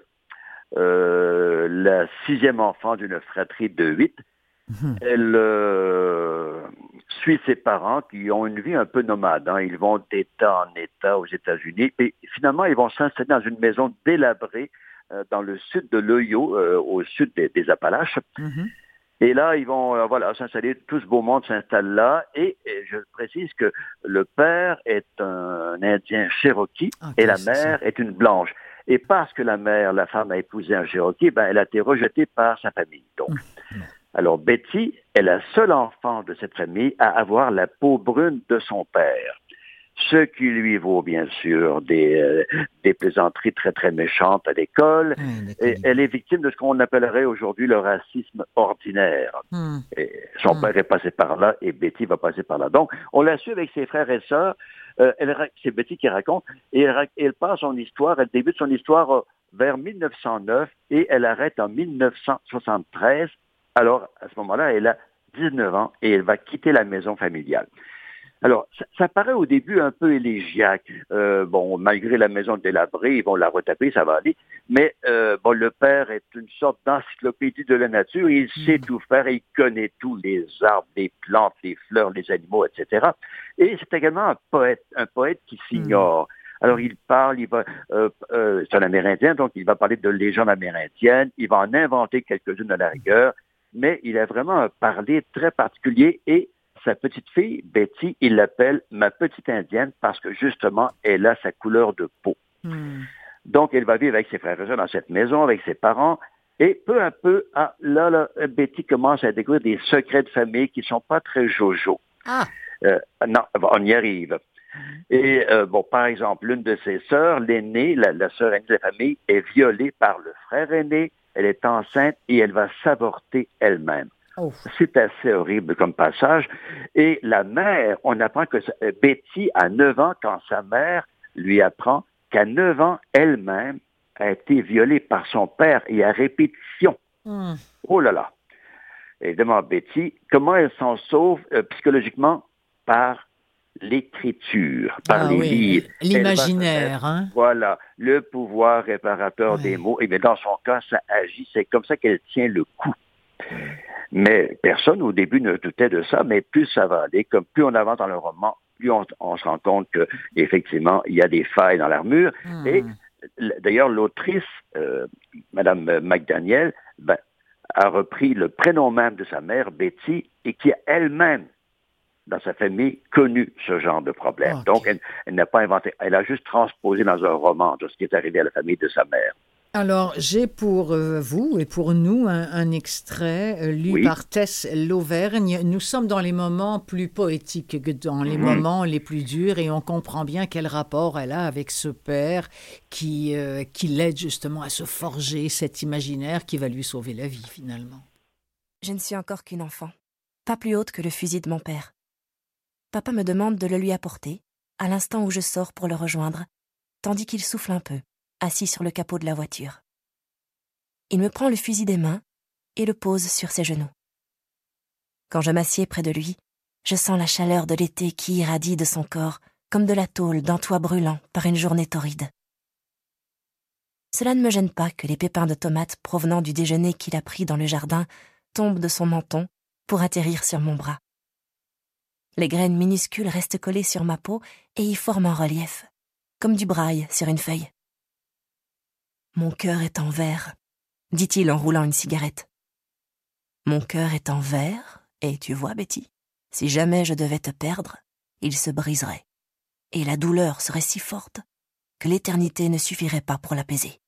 euh, la sixième enfant d'une fratrie de huit. Mhm. Elle euh, suit ses parents qui ont une vie un peu nomade. Hein. Ils vont d'État en État aux États-Unis. Et finalement, ils vont s'installer dans une maison délabrée euh, dans le sud de l'Ohio, euh, au sud des, des Appalaches. Mhm. Et là, ils vont euh, voilà s'installer, tout ce beau monde s'installe là. Et, et je précise que le père est un Indien Cherokee Ok, et la c'est mère ça. est une Blanche. Et parce que la mère, la femme a épousé un Cherokee, ben, elle a été rejetée par sa famille. Donc, Mmh. alors Betty est la seule enfant de cette famille à avoir la peau brune de son père. Ce qui lui vaut bien sûr des, euh, des plaisanteries très très méchantes à l'école. Ouais, Et d'accord. elle est victime de ce qu'on appellerait aujourd'hui le racisme ordinaire. Hmm. Et son Hmm. père est passé par là et Betty va passer par là. Donc, on l'a su avec ses frères et sœurs. Euh, elle, ra- c'est Betty qui raconte. Et elle, ra- elle passe son histoire, elle débute son histoire euh, vers mille neuf cent neuf et elle arrête en mille neuf cent soixante-treize Alors, à ce moment-là, elle a dix-neuf ans et elle va quitter la maison familiale. Alors, ça, ça paraît au début un peu élégiaque. Euh, bon, malgré la maison délabrée, ils vont la retaper, ça va aller. Mais euh, bon, le père est une sorte d'encyclopédie de la nature. Il mmh. sait tout faire, il connaît tous les arbres, les plantes, les fleurs, les animaux, et cetera. Et c'est également un poète, un poète qui s'ignore. Mmh. Alors, il parle, il va, euh, euh, c'est un Amérindien, donc il va parler de légendes amérindiennes. Il va en inventer quelques-unes à la rigueur. Mais il a vraiment un parler très particulier et sa petite fille, Betty, il l'appelle ma petite indienne parce que justement, elle a sa couleur de peau. Mm. Donc, elle va vivre avec ses frères et sœurs dans cette maison, avec ses parents. Et peu à peu, ah, là, là, Betty commence à découvrir des secrets de famille qui ne sont pas très jojo. Ah. Euh, non, on y arrive. Et euh, bon, par exemple, l'une de ses sœurs, l'aînée, la, la sœur aînée de la famille, est violée par le frère aîné. Elle est enceinte et elle va s'avorter elle-même. Oh. C'est assez horrible comme passage. Et la mère, on apprend que Betty a neuf ans quand sa mère lui apprend qu'à neuf ans, elle-même a été violée par son père et à répétition. Mm. Oh là là! Évidemment, Betty, comment elle s'en sauve euh, psychologiquement? Par l'écriture, par ah, les oui. livres. L'imaginaire, hein? Voilà, le pouvoir réparateur oui. des mots. Et bien, dans son cas, ça agit. C'est comme ça qu'elle tient le coup. Mais personne au début ne doutait de ça, mais plus ça va aller, comme plus on avance dans le roman, plus on, on se rend compte qu'effectivement, il y a des failles dans l'armure. Mmh. Et d'ailleurs, l'autrice, euh, Madame McDaniel, ben, a repris le prénom même de sa mère, Betty, et qui a elle-même, dans sa famille, connu ce genre de problème. Okay. Donc, elle, elle n'a pas inventé, elle a juste transposé dans un roman de ce qui est arrivé à la famille de sa mère. Alors, j'ai pour euh, vous et pour nous un, un extrait euh, lu oui. par Tess Lauvergne. Nous sommes dans les moments plus poétiques que dans les mmh. moments les plus durs et on comprend bien quel rapport elle a avec ce père qui, euh, qui l'aide justement à se forger cet imaginaire qui va lui sauver la vie finalement. Je ne suis encore qu'une enfant, pas plus haute que le fusil de mon père. Papa me demande de le lui apporter à l'instant où je sors pour le rejoindre, tandis qu'il souffle un peu, assis sur le capot de la voiture. Il me prend le fusil des mains et le pose sur ses genoux. Quand je m'assieds près de lui, je sens la chaleur de l'été qui irradie de son corps comme de la tôle d'un toit brûlant par une journée torride. Cela ne me gêne pas que les pépins de tomates provenant du déjeuner qu'il a pris dans le jardin tombent de son menton pour atterrir sur mon bras. Les graines minuscules restent collées sur ma peau et y forment un relief, comme du braille sur une feuille. Mon cœur est en verre, dit-il en roulant une cigarette. Mon cœur est en verre, et tu vois, Betty, si jamais je devais te perdre, il se briserait, et la douleur serait si forte que l'éternité ne suffirait pas pour l'apaiser.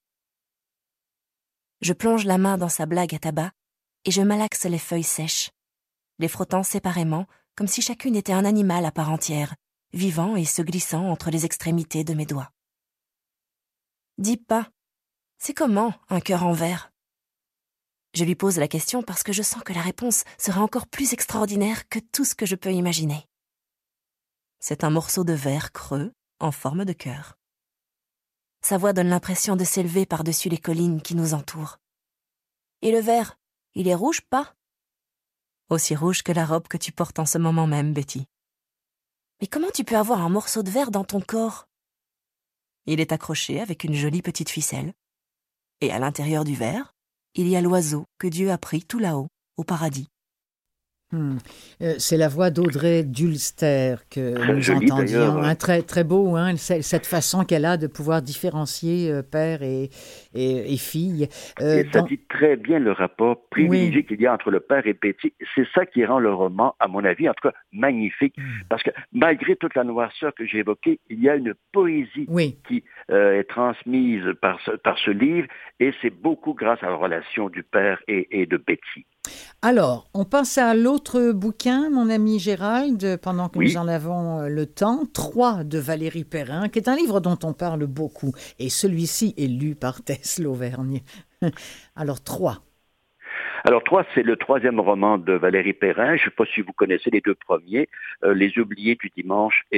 Je plonge la main dans sa blague à tabac et je malaxe les feuilles sèches, les frottant séparément comme si chacune était un animal à part entière, vivant et se glissant entre les extrémités de mes doigts. Dis pas, c'est comment un cœur en verre? Je lui pose la question parce que je sens que la réponse sera encore plus extraordinaire que tout ce que je peux imaginer. C'est un morceau de verre creux en forme de cœur. Sa voix donne l'impression de s'élever par-dessus les collines qui nous entourent. Et le verre, il est rouge, pas? Aussi rouge que la robe que tu portes en ce moment même, Betty. Mais comment tu peux avoir un morceau de verre dans ton corps? Il est accroché avec une jolie petite ficelle. Et à l'intérieur du verre, il y a l'oiseau que Dieu a pris tout là-haut, au paradis. Hmm. Euh, c'est la voix d'Audrey Dulster que très nous joli, entendions. Hein, très, très beau, hein, cette façon qu'elle a de pouvoir différencier euh, père et, et, et fille. Euh, et ça donc... dit très bien le rapport privilégié oui. qu'il y a entre le père et Betty. C'est ça qui rend le roman, à mon avis, en tout cas, magnifique. Hmm. Parce que malgré toute la noirceur que j'ai évoquée, il y a une poésie oui. qui euh, est transmise par ce, par ce livre et c'est beaucoup grâce à la relation du père et, et de Betty. Alors, on passe à l'autre bouquin, mon ami Gérald, pendant que oui. nous en avons le temps, Trois de Valérie Perrin, qui est un livre dont on parle beaucoup. Et celui-ci est lu par Tess Lauvergne. Alors, Trois. Alors, Trois, c'est le troisième roman de Valérie Perrin. Je ne sais pas si vous connaissez les deux premiers, euh, Les Oubliés du dimanche et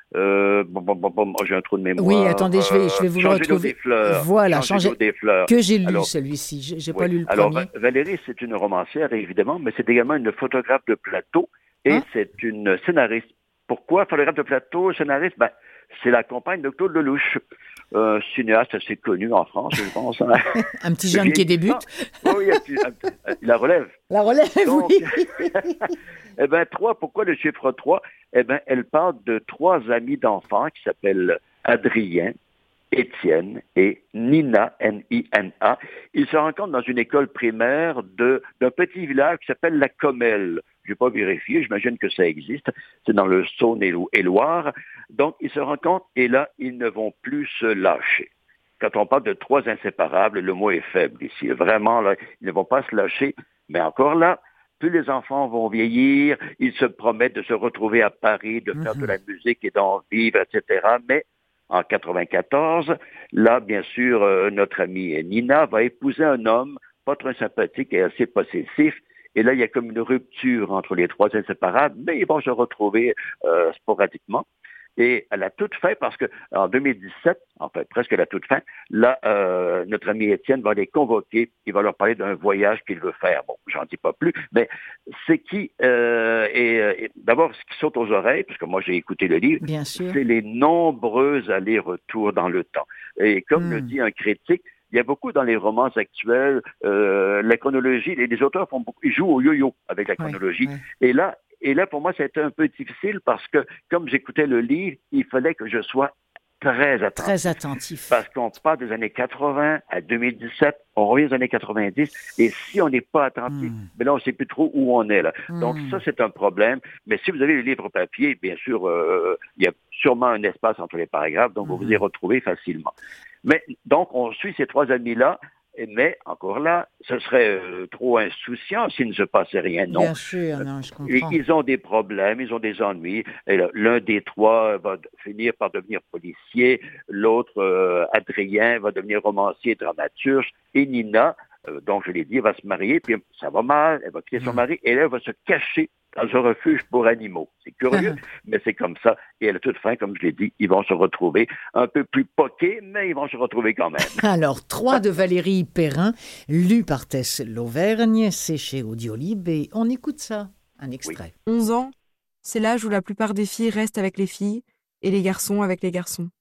Euh, bon, bon, bon, bon, j'ai un trou de mémoire. Oui, attendez, je vais, je vais vous le retrouver. Des fleurs. Voilà, changer des fleurs. Que j'ai lu alors, celui-ci. J'ai, j'ai oui. pas lu le alors, premier. Valérie, c'est une romancière, évidemment, mais c'est également une photographe de plateau et hein? c'est une scénariste. Pourquoi photographe de plateau, scénariste? Ben, c'est la compagne de Claude Lelouch, un cinéaste assez connu en France, je pense. Hein. Un petit jeune qui débute. Oh, oui, il la relève. La relève, Donc, oui. eh bien, trois, pourquoi le chiffre trois? Eh bien, elle parle de trois amis d'enfants qui s'appellent Adrien, Étienne et Nina, N I N A. Ils se rencontrent dans une école primaire de, d'un petit village qui s'appelle La Comelle. Je n'ai pas vérifié, j'imagine que ça existe. C'est dans le Saône-et-Loire. Donc, ils se rencontrent et là, ils ne vont plus se lâcher. Quand on parle de trois inséparables, le mot est faible ici. Vraiment, là, ils ne vont pas se lâcher. Mais encore là, plus les enfants vont vieillir, ils se promettent de se retrouver à Paris, de faire mm-hmm. de la musique et d'en vivre, et cetera. Mais en quatre-vingt-quatorze, là, bien sûr, euh, notre amie Nina va épouser un homme pas très sympathique et assez possessif. Et là, il y a comme une rupture entre les trois inséparables, mais ils vont se retrouver euh, sporadiquement. Et à la toute fin, parce que en deux mille dix-sept, en fait, presque à la toute fin, là, euh, notre ami Étienne va les convoquer, il va leur parler d'un voyage qu'il veut faire. Bon, j'en dis pas plus, mais c'est qui, euh, et, et d'abord, ce qui saute aux oreilles, parce que moi j'ai écouté le livre, Bien sûr. c'est les nombreux allers-retours dans le temps. Et comme mm. le dit un critique, il y a beaucoup dans les romans actuels, euh, la chronologie, les, les auteurs font beaucoup, ils jouent au yo-yo avec la chronologie. Oui, oui. Et là, Et là, pour moi, c'était un peu difficile parce que, comme j'écoutais le livre, il fallait que je sois très attentif. Très attentif. Parce qu'on part des années quatre-vingts à deux mille dix-sept, on revient aux années quatre-vingt-dix, et si on n'est pas attentif, mm. ben là, on ne sait plus trop où on est là. Mm. Donc, ça, c'est un problème. Mais si vous avez le livre papier, bien sûr, euh, il y a sûrement un espace entre les paragraphes, donc mm. vous vous y retrouvez facilement. Mais, donc, on suit ces trois amis-là. Mais, encore là, ce serait euh, trop insouciant s'il ne se passait rien. Non. Bien sûr, non, je comprends. Ils ont des problèmes, ils ont des ennuis. Et là, l'un des trois va finir par devenir policier, l'autre, euh, Adrien, va devenir romancier, dramaturge, et Nina, euh, donc je l'ai dit, va se marier, puis ça va mal, elle va quitter son mari, et là, elle va se cacher dans un refuge pour animaux. C'est curieux, mais c'est comme ça. Et à la toute fin, comme je l'ai dit, ils vont se retrouver un peu plus poqués, mais ils vont se retrouver quand même. Alors, trois de Valérie Perrin, lu par Tess Lauvergne, c'est chez Audiolib, et on écoute ça, un extrait. Oui. onze ans, c'est l'âge où la plupart des filles restent avec les filles et les garçons avec les garçons.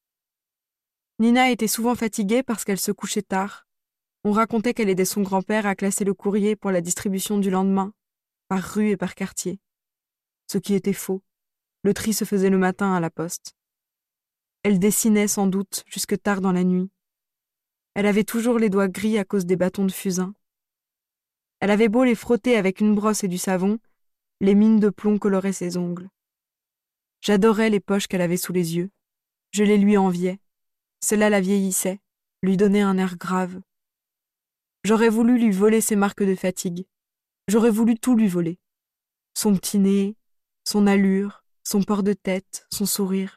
Nina était souvent fatiguée parce qu'elle se couchait tard. On racontait qu'elle aidait son grand-père à classer le courrier pour la distribution du lendemain, par rue et par quartier. Ce qui était faux. Le tri se faisait le matin à la poste. Elle dessinait sans doute jusque tard dans la nuit. Elle avait toujours les doigts gris à cause des bâtons de fusain. Elle avait beau les frotter avec une brosse et du savon, les mines de plomb coloraient ses ongles. J'adorais les poches qu'elle avait sous les yeux. Je les lui enviais. Cela la vieillissait, lui donnait un air grave. J'aurais voulu lui voler ses marques de fatigue. J'aurais voulu tout lui voler. Son petit nez, son allure, son port de tête, son sourire.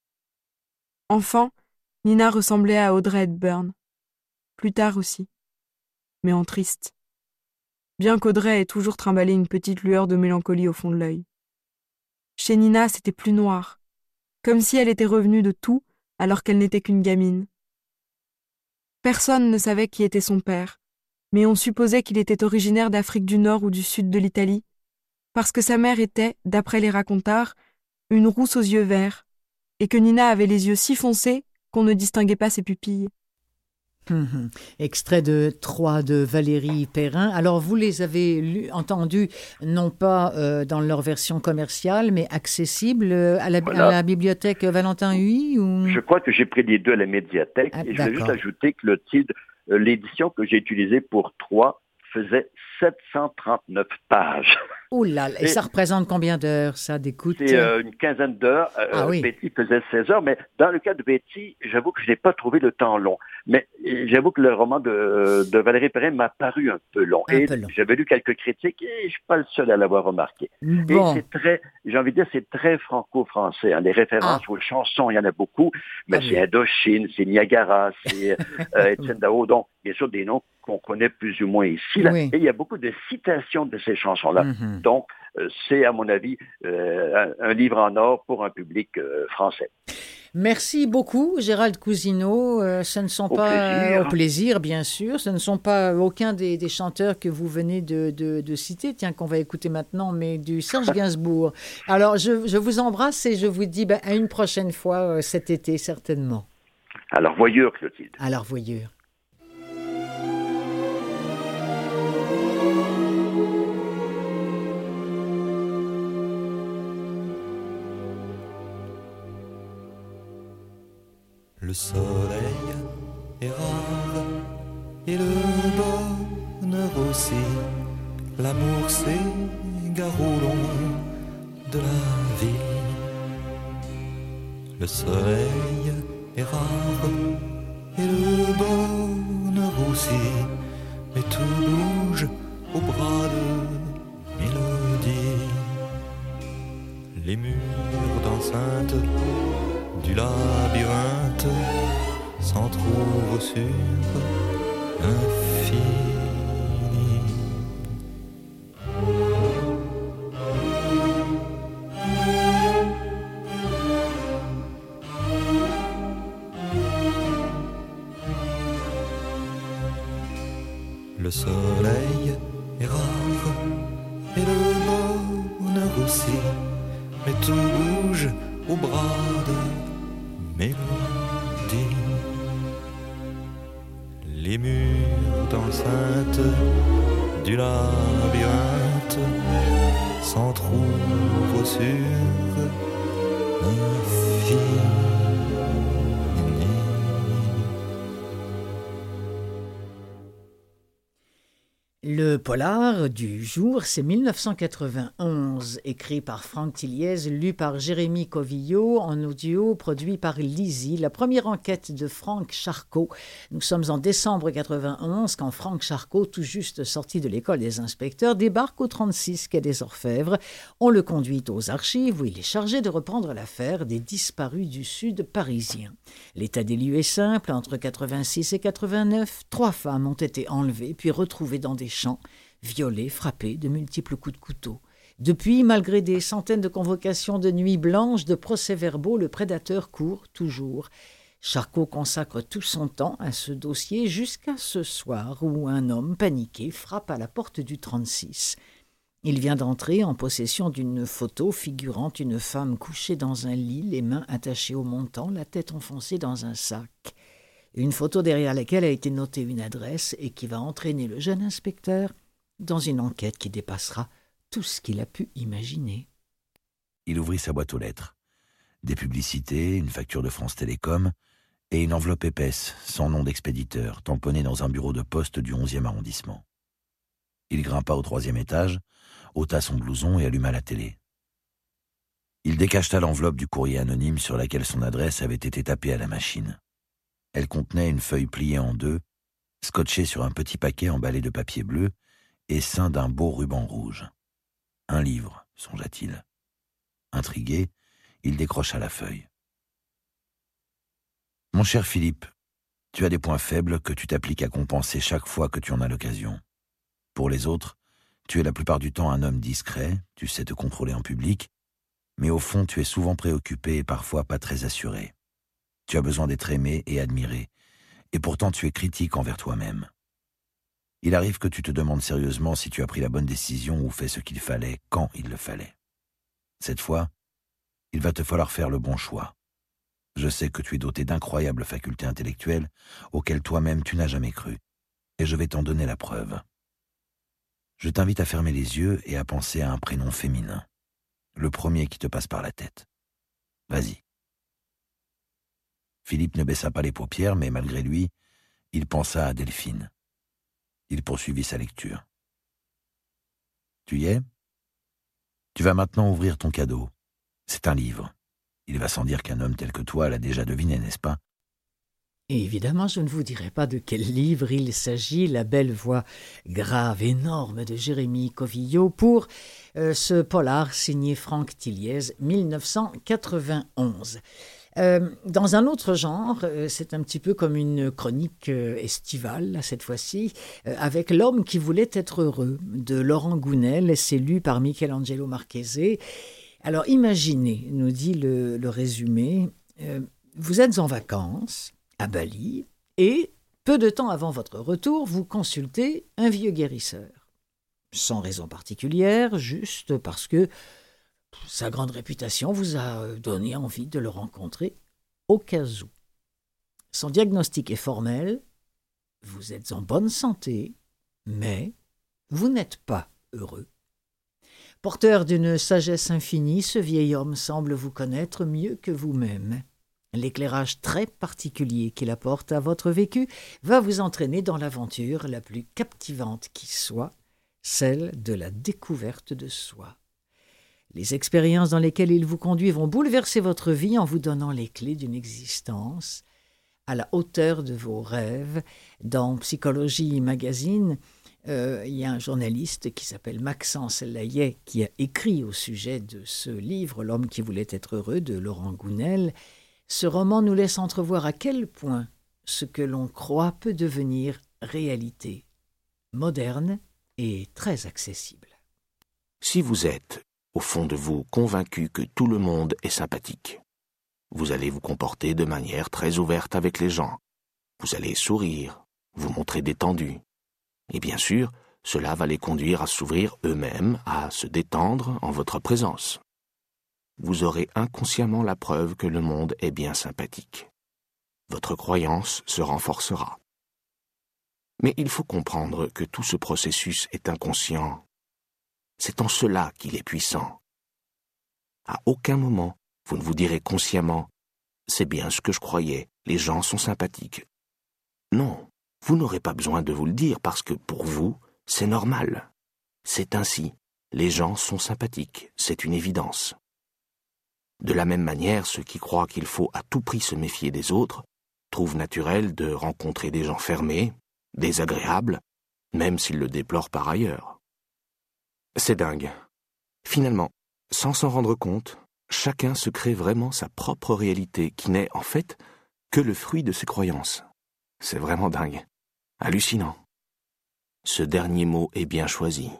Enfant, Nina ressemblait à Audrey Hepburn. Plus tard aussi. Mais en triste. Bien qu'Audrey ait toujours trimballé une petite lueur de mélancolie au fond de l'œil. Chez Nina, c'était plus noir. Comme si elle était revenue de tout alors qu'elle n'était qu'une gamine. Personne ne savait qui était son père. Mais on supposait qu'il était originaire d'Afrique du Nord ou du sud de l'Italie, parce que sa mère était, d'après les racontars, une rousse aux yeux verts, et que Nina avait les yeux si foncés qu'on ne distinguait pas ses pupilles. Mmh. Extrait de trois de Valérie Perrin. Alors, vous les avez lus, entendus, non pas euh, dans leur version commerciale, mais accessibles à la, voilà. à la bibliothèque Valentin Huy ou... Je crois que j'ai pris les deux à la médiathèque, ah, et je vais juste ajouter que le titre, euh, l'édition que j'ai utilisée pour trois faisait sept cent trente-neuf pages. Oh là là, et, et ça représente combien d'heures, ça, d'écoute? C'est euh, une quinzaine d'heures. Euh, ah, oui. Betty faisait seize heures, mais dans le cas de Betty, j'avoue que je n'ai pas trouvé le temps long. Mais j'avoue que le roman de, de Valérie Perrin m'a paru un peu long. Un et peu long. J'avais lu quelques critiques et je ne suis pas le seul à l'avoir remarqué. Bon. Et c'est très, j'ai envie de dire, c'est très franco-français. Hein. Les références ah. aux chansons, il y en a beaucoup, mais ah, c'est oui. Indochine, c'est Niagara, c'est euh, Étienne Dao, donc bien sûr des noms qu'on connaît plus ou moins ici. Là. Oui. Et il y a beaucoup de citations de ces chansons-là. Mm-hmm. Mm-hmm. Donc, euh, c'est, à mon avis, euh, un, un livre en or pour un public euh, français. Merci beaucoup, Gérald Cousineau. Euh, ce ne sont au pas plaisir. au plaisir, bien sûr. Ce ne sont pas aucun des, des chanteurs que vous venez de, de, de citer, tiens, qu'on va écouter maintenant, mais du Serge Gainsbourg. Alors, je, je vous embrasse et je vous dis ben, à une prochaine fois euh, cet été, certainement. Alors, voyeur, Clotilde. Alors, voyeur. Le soleil est rare et le bonheur aussi. L'amour s'égare au long de la vie. Le soleil est rare et le bonheur aussi. Mais tout bouge au bras de mélodie. Les murs d'enceinte du labyrinthe s'entrouvent sur l'infini. Le soleil est rare et le bonheur aussi, mais tout bouge au bras de mélodie. Les murs d'enceinte du labyrinthe s'entrouvent sur l'infini. Le polar du jour, c'est mille neuf cent quatre-vingt-onze, écrit par Franck Tilliez, lu par Jérémy Covillo, en audio, produit par Lizzie. La première enquête de Franck Charcot. Nous sommes en décembre quatre-vingt-onze, quand Franck Charcot, tout juste sorti de l'école des inspecteurs, débarque au trente-six quai des Orfèvres. On le conduit aux archives où il est chargé de reprendre l'affaire des disparus du sud parisien. L'état des lieux est simple. Entre quatre-vingt-six et quatre-vingt-neuf, trois femmes ont été enlevées puis retrouvées dans des champs, violées, frappées de multiples coups de couteau. Depuis, malgré des centaines de convocations de nuits blanches, de procès-verbaux, le prédateur court toujours. Charcot consacre tout son temps à ce dossier jusqu'à ce soir où un homme paniqué frappe à la porte du trente-six. Il vient d'entrer en possession d'une photo figurant une femme couchée dans un lit, les mains attachées au montant, la tête enfoncée dans un sac. Une photo derrière laquelle a été notée une adresse et qui va entraîner le jeune inspecteur dans une enquête qui dépassera tout ce qu'il a pu imaginer. Il ouvrit sa boîte aux lettres. Des publicités, une facture de France Télécom et une enveloppe épaisse, sans nom d'expéditeur, tamponnée dans un bureau de poste du onzième arrondissement. Il grimpa au troisième étage, ôta son blouson et alluma la télé. Il décacheta l'enveloppe du courrier anonyme sur laquelle son adresse avait été tapée à la machine. Elle contenait une feuille pliée en deux, scotchée sur un petit paquet emballé de papier bleu et ceint d'un beau ruban rouge. Un livre, songea-t-il. Intrigué, il décrocha la feuille. « Mon cher Philippe, tu as des points faibles que tu t'appliques à compenser chaque fois que tu en as l'occasion. Pour les autres, tu es la plupart du temps un homme discret, tu sais te contrôler en public, mais au fond tu es souvent préoccupé et parfois pas très assuré. Tu as besoin d'être aimé et admiré, et pourtant tu es critique envers toi-même. Il arrive que tu te demandes sérieusement si tu as pris la bonne décision ou fait ce qu'il fallait, quand il le fallait. Cette fois, il va te falloir faire le bon choix. Je sais que tu es doté d'incroyables facultés intellectuelles auxquelles toi-même tu n'as jamais cru, et je vais t'en donner la preuve. Je t'invite à fermer les yeux et à penser à un prénom féminin, le premier qui te passe par la tête. Vas-y. » Philippe ne baissa pas les paupières, mais malgré lui, il pensa à Delphine. Il poursuivit sa lecture. « Tu y es ? Tu vas maintenant ouvrir ton cadeau. C'est un livre. Il va sans dire qu'un homme tel que toi l'a déjà deviné, n'est-ce pas ? » Et évidemment, je ne vous dirai pas de quel livre il s'agit, la belle voix grave, énorme de Jérémy Covillo pour euh, ce polar signé Franck Tilliez, mille neuf cent quatre-vingt-onze. Euh, dans un autre genre, euh, c'est un petit peu comme une chronique euh, estivale, là, cette fois-ci, euh, avec L'homme qui voulait être heureux, de Laurent Gounel, c'est lu par Michelangelo Marchese. Alors imaginez, nous dit le, le résumé, euh, vous êtes en vacances à Bali et peu de temps avant votre retour, vous consultez un vieux guérisseur. Sans raison particulière, juste parce que sa grande réputation vous a donné envie de le rencontrer au cas où. Son diagnostic est formel, vous êtes en bonne santé, mais vous n'êtes pas heureux. Porteur d'une sagesse infinie, ce vieil homme semble vous connaître mieux que vous-même. L'éclairage très particulier qu'il apporte à votre vécu va vous entraîner dans l'aventure la plus captivante qui soit, celle de la découverte de soi. Les expériences dans lesquelles il vous conduit vont bouleverser votre vie en vous donnant les clés d'une existence à la hauteur de vos rêves. Dans Psychologie Magazine, euh, il y a un journaliste qui s'appelle Maxence Layet qui a écrit au sujet de ce livre, L'homme qui voulait être heureux, de Laurent Gounel. Ce roman nous laisse entrevoir à quel point ce que l'on croit peut devenir réalité, moderne et très accessible. Si vous êtes, au fond de vous, convaincu que tout le monde est sympathique, vous allez vous comporter de manière très ouverte avec les gens. Vous allez sourire, vous montrer détendu. Et bien sûr, cela va les conduire à s'ouvrir eux-mêmes, à se détendre en votre présence. Vous aurez inconsciemment la preuve que le monde est bien sympathique. Votre croyance se renforcera. Mais il faut comprendre que tout ce processus est inconscient. C'est en cela qu'il est puissant. À aucun moment, vous ne vous direz consciemment « c'est bien ce que je croyais, les gens sont sympathiques ». Non, vous n'aurez pas besoin de vous le dire parce que pour vous, c'est normal. C'est ainsi, les gens sont sympathiques, c'est une évidence. De la même manière, ceux qui croient qu'il faut à tout prix se méfier des autres trouvent naturel de rencontrer des gens fermés, désagréables, même s'ils le déplorent par ailleurs. C'est dingue. Finalement, sans s'en rendre compte, chacun se crée vraiment sa propre réalité qui n'est, en fait, que le fruit de ses croyances. C'est vraiment dingue. Hallucinant. Ce dernier mot est bien choisi.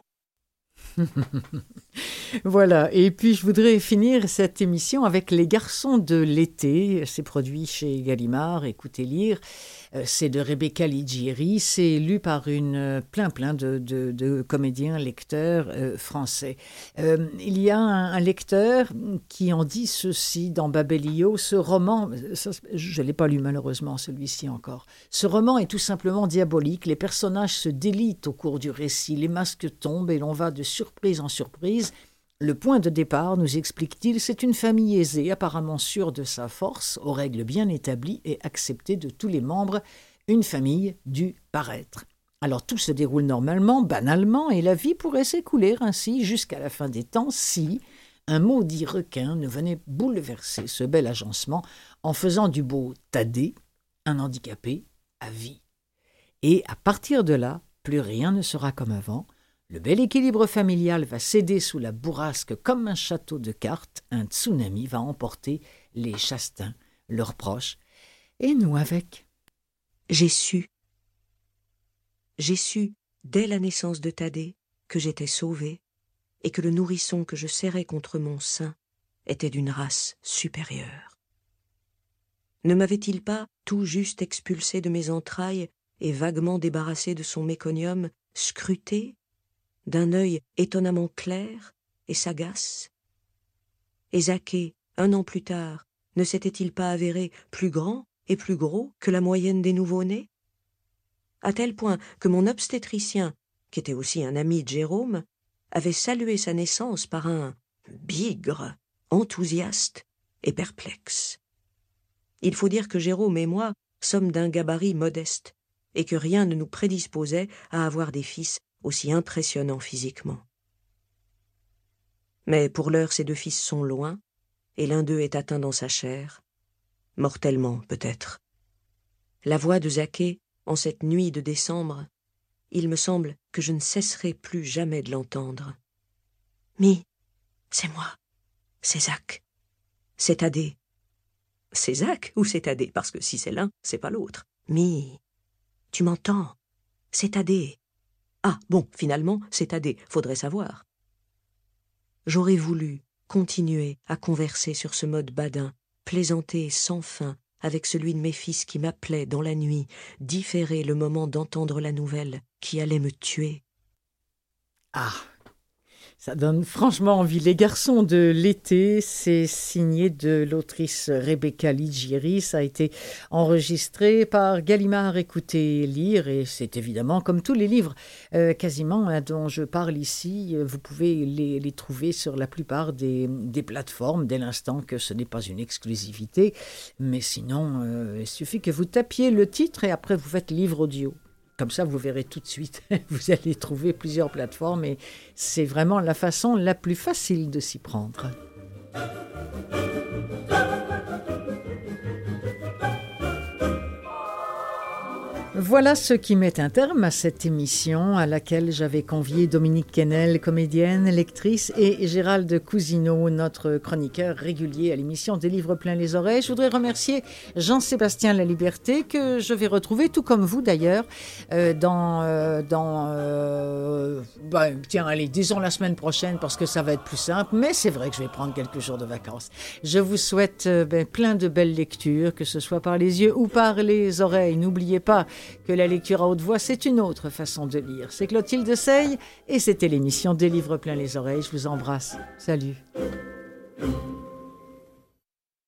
Voilà, et puis je voudrais finir cette émission avec Les garçons de l'été. C'est produit chez Gallimard, écoutez lire. C'est de Rebecca Ligieri, c'est lu par une plein plein de, de, de comédiens, lecteurs euh, français. Euh, il y a un, un lecteur qui en dit ceci dans Babelio, ce roman, ça, je ne l'ai pas lu malheureusement celui-ci encore, ce roman est tout simplement diabolique, les personnages se délitent au cours du récit, les masques tombent et l'on va de surprise en surprise. Le point de départ, nous explique-t-il, c'est une famille aisée, apparemment sûre de sa force, aux règles bien établies et acceptées de tous les membres, une famille du paraître. Alors tout se déroule normalement, banalement, et la vie pourrait s'écouler ainsi jusqu'à la fin des temps si un maudit requin ne venait bouleverser ce bel agencement en faisant du beau Thaddée un handicapé à vie. Et à partir de là, plus rien ne sera comme avant. Le bel équilibre familial va céder sous la bourrasque comme un château de cartes. Un tsunami va emporter les Chastins, leurs proches, et nous avec. J'ai su. J'ai su, dès la naissance de Thaddée, que j'étais sauvée et que le nourrisson que je serrais contre mon sein était d'une race supérieure. Ne m'avait-il pas, tout juste expulsé de mes entrailles et vaguement débarrassé de son méconium, scruté d'un œil étonnamment clair et sagace? Et Zaché, un an plus tard, ne s'était-il pas avéré plus grand et plus gros que la moyenne des nouveau-nés? À tel point que mon obstétricien, qui était aussi un ami de Jérôme, avait salué sa naissance par un bigre enthousiaste et perplexe. Il faut dire que Jérôme et moi sommes d'un gabarit modeste et que rien ne nous prédisposait à avoir des fils aussi impressionnant physiquement. Mais pour l'heure, ces deux fils sont loin, et l'un d'eux est atteint dans sa chair, mortellement peut-être. La voix de Zaché, en cette nuit de décembre, il me semble que je ne cesserai plus jamais de l'entendre. Mi, c'est moi, c'est Zach, c'est Thaddée. c'est Zach ou c'est Thaddée? Parce que si c'est l'un, c'est pas l'autre. Mi, tu m'entends? C'est Thaddée. Ah, bon, finalement, c'est Thaddée, faudrait savoir. J'aurais voulu continuer à converser sur ce mode badin, plaisanter sans fin avec celui de mes fils qui m'appelait dans la nuit, différer le moment d'entendre la nouvelle qui allait me tuer. Ah, ça donne franchement envie. Les garçons de l'été, c'est signé de l'autrice Rebecca Ligieri. Ça a été enregistré par Gallimard Écoutez Lire et c'est évidemment comme tous les livres euh, quasiment hein, dont je parle ici. Vous pouvez les, les trouver sur la plupart des, des plateformes dès l'instant que ce n'est pas une exclusivité. Mais sinon, euh, il suffit que vous tapiez le titre et après vous faites livre audio. Comme ça, vous verrez tout de suite, vous allez trouver plusieurs plateformes et c'est vraiment la façon la plus facile de s'y prendre. Voilà ce qui met un terme à cette émission à laquelle j'avais convié Dominique Quesnel, comédienne, lectrice, et Gérald Cousineau, notre chroniqueur régulier à l'émission des livres plein les oreilles. Je voudrais remercier Jean-Sébastien Laliberté, que je vais retrouver, tout comme vous d'ailleurs, euh, dans... Euh, dans euh, bah, tiens, allez, disons la semaine prochaine parce que ça va être plus simple, mais c'est vrai que je vais prendre quelques jours de vacances. Je vous souhaite euh, ben, plein de belles lectures, que ce soit par les yeux ou par les oreilles. N'oubliez pas que la lecture à haute voix, c'est une autre façon de lire. C'est Clotilde Sey et c'était l'émission des livres plein les oreilles. Je vous embrasse. Salut.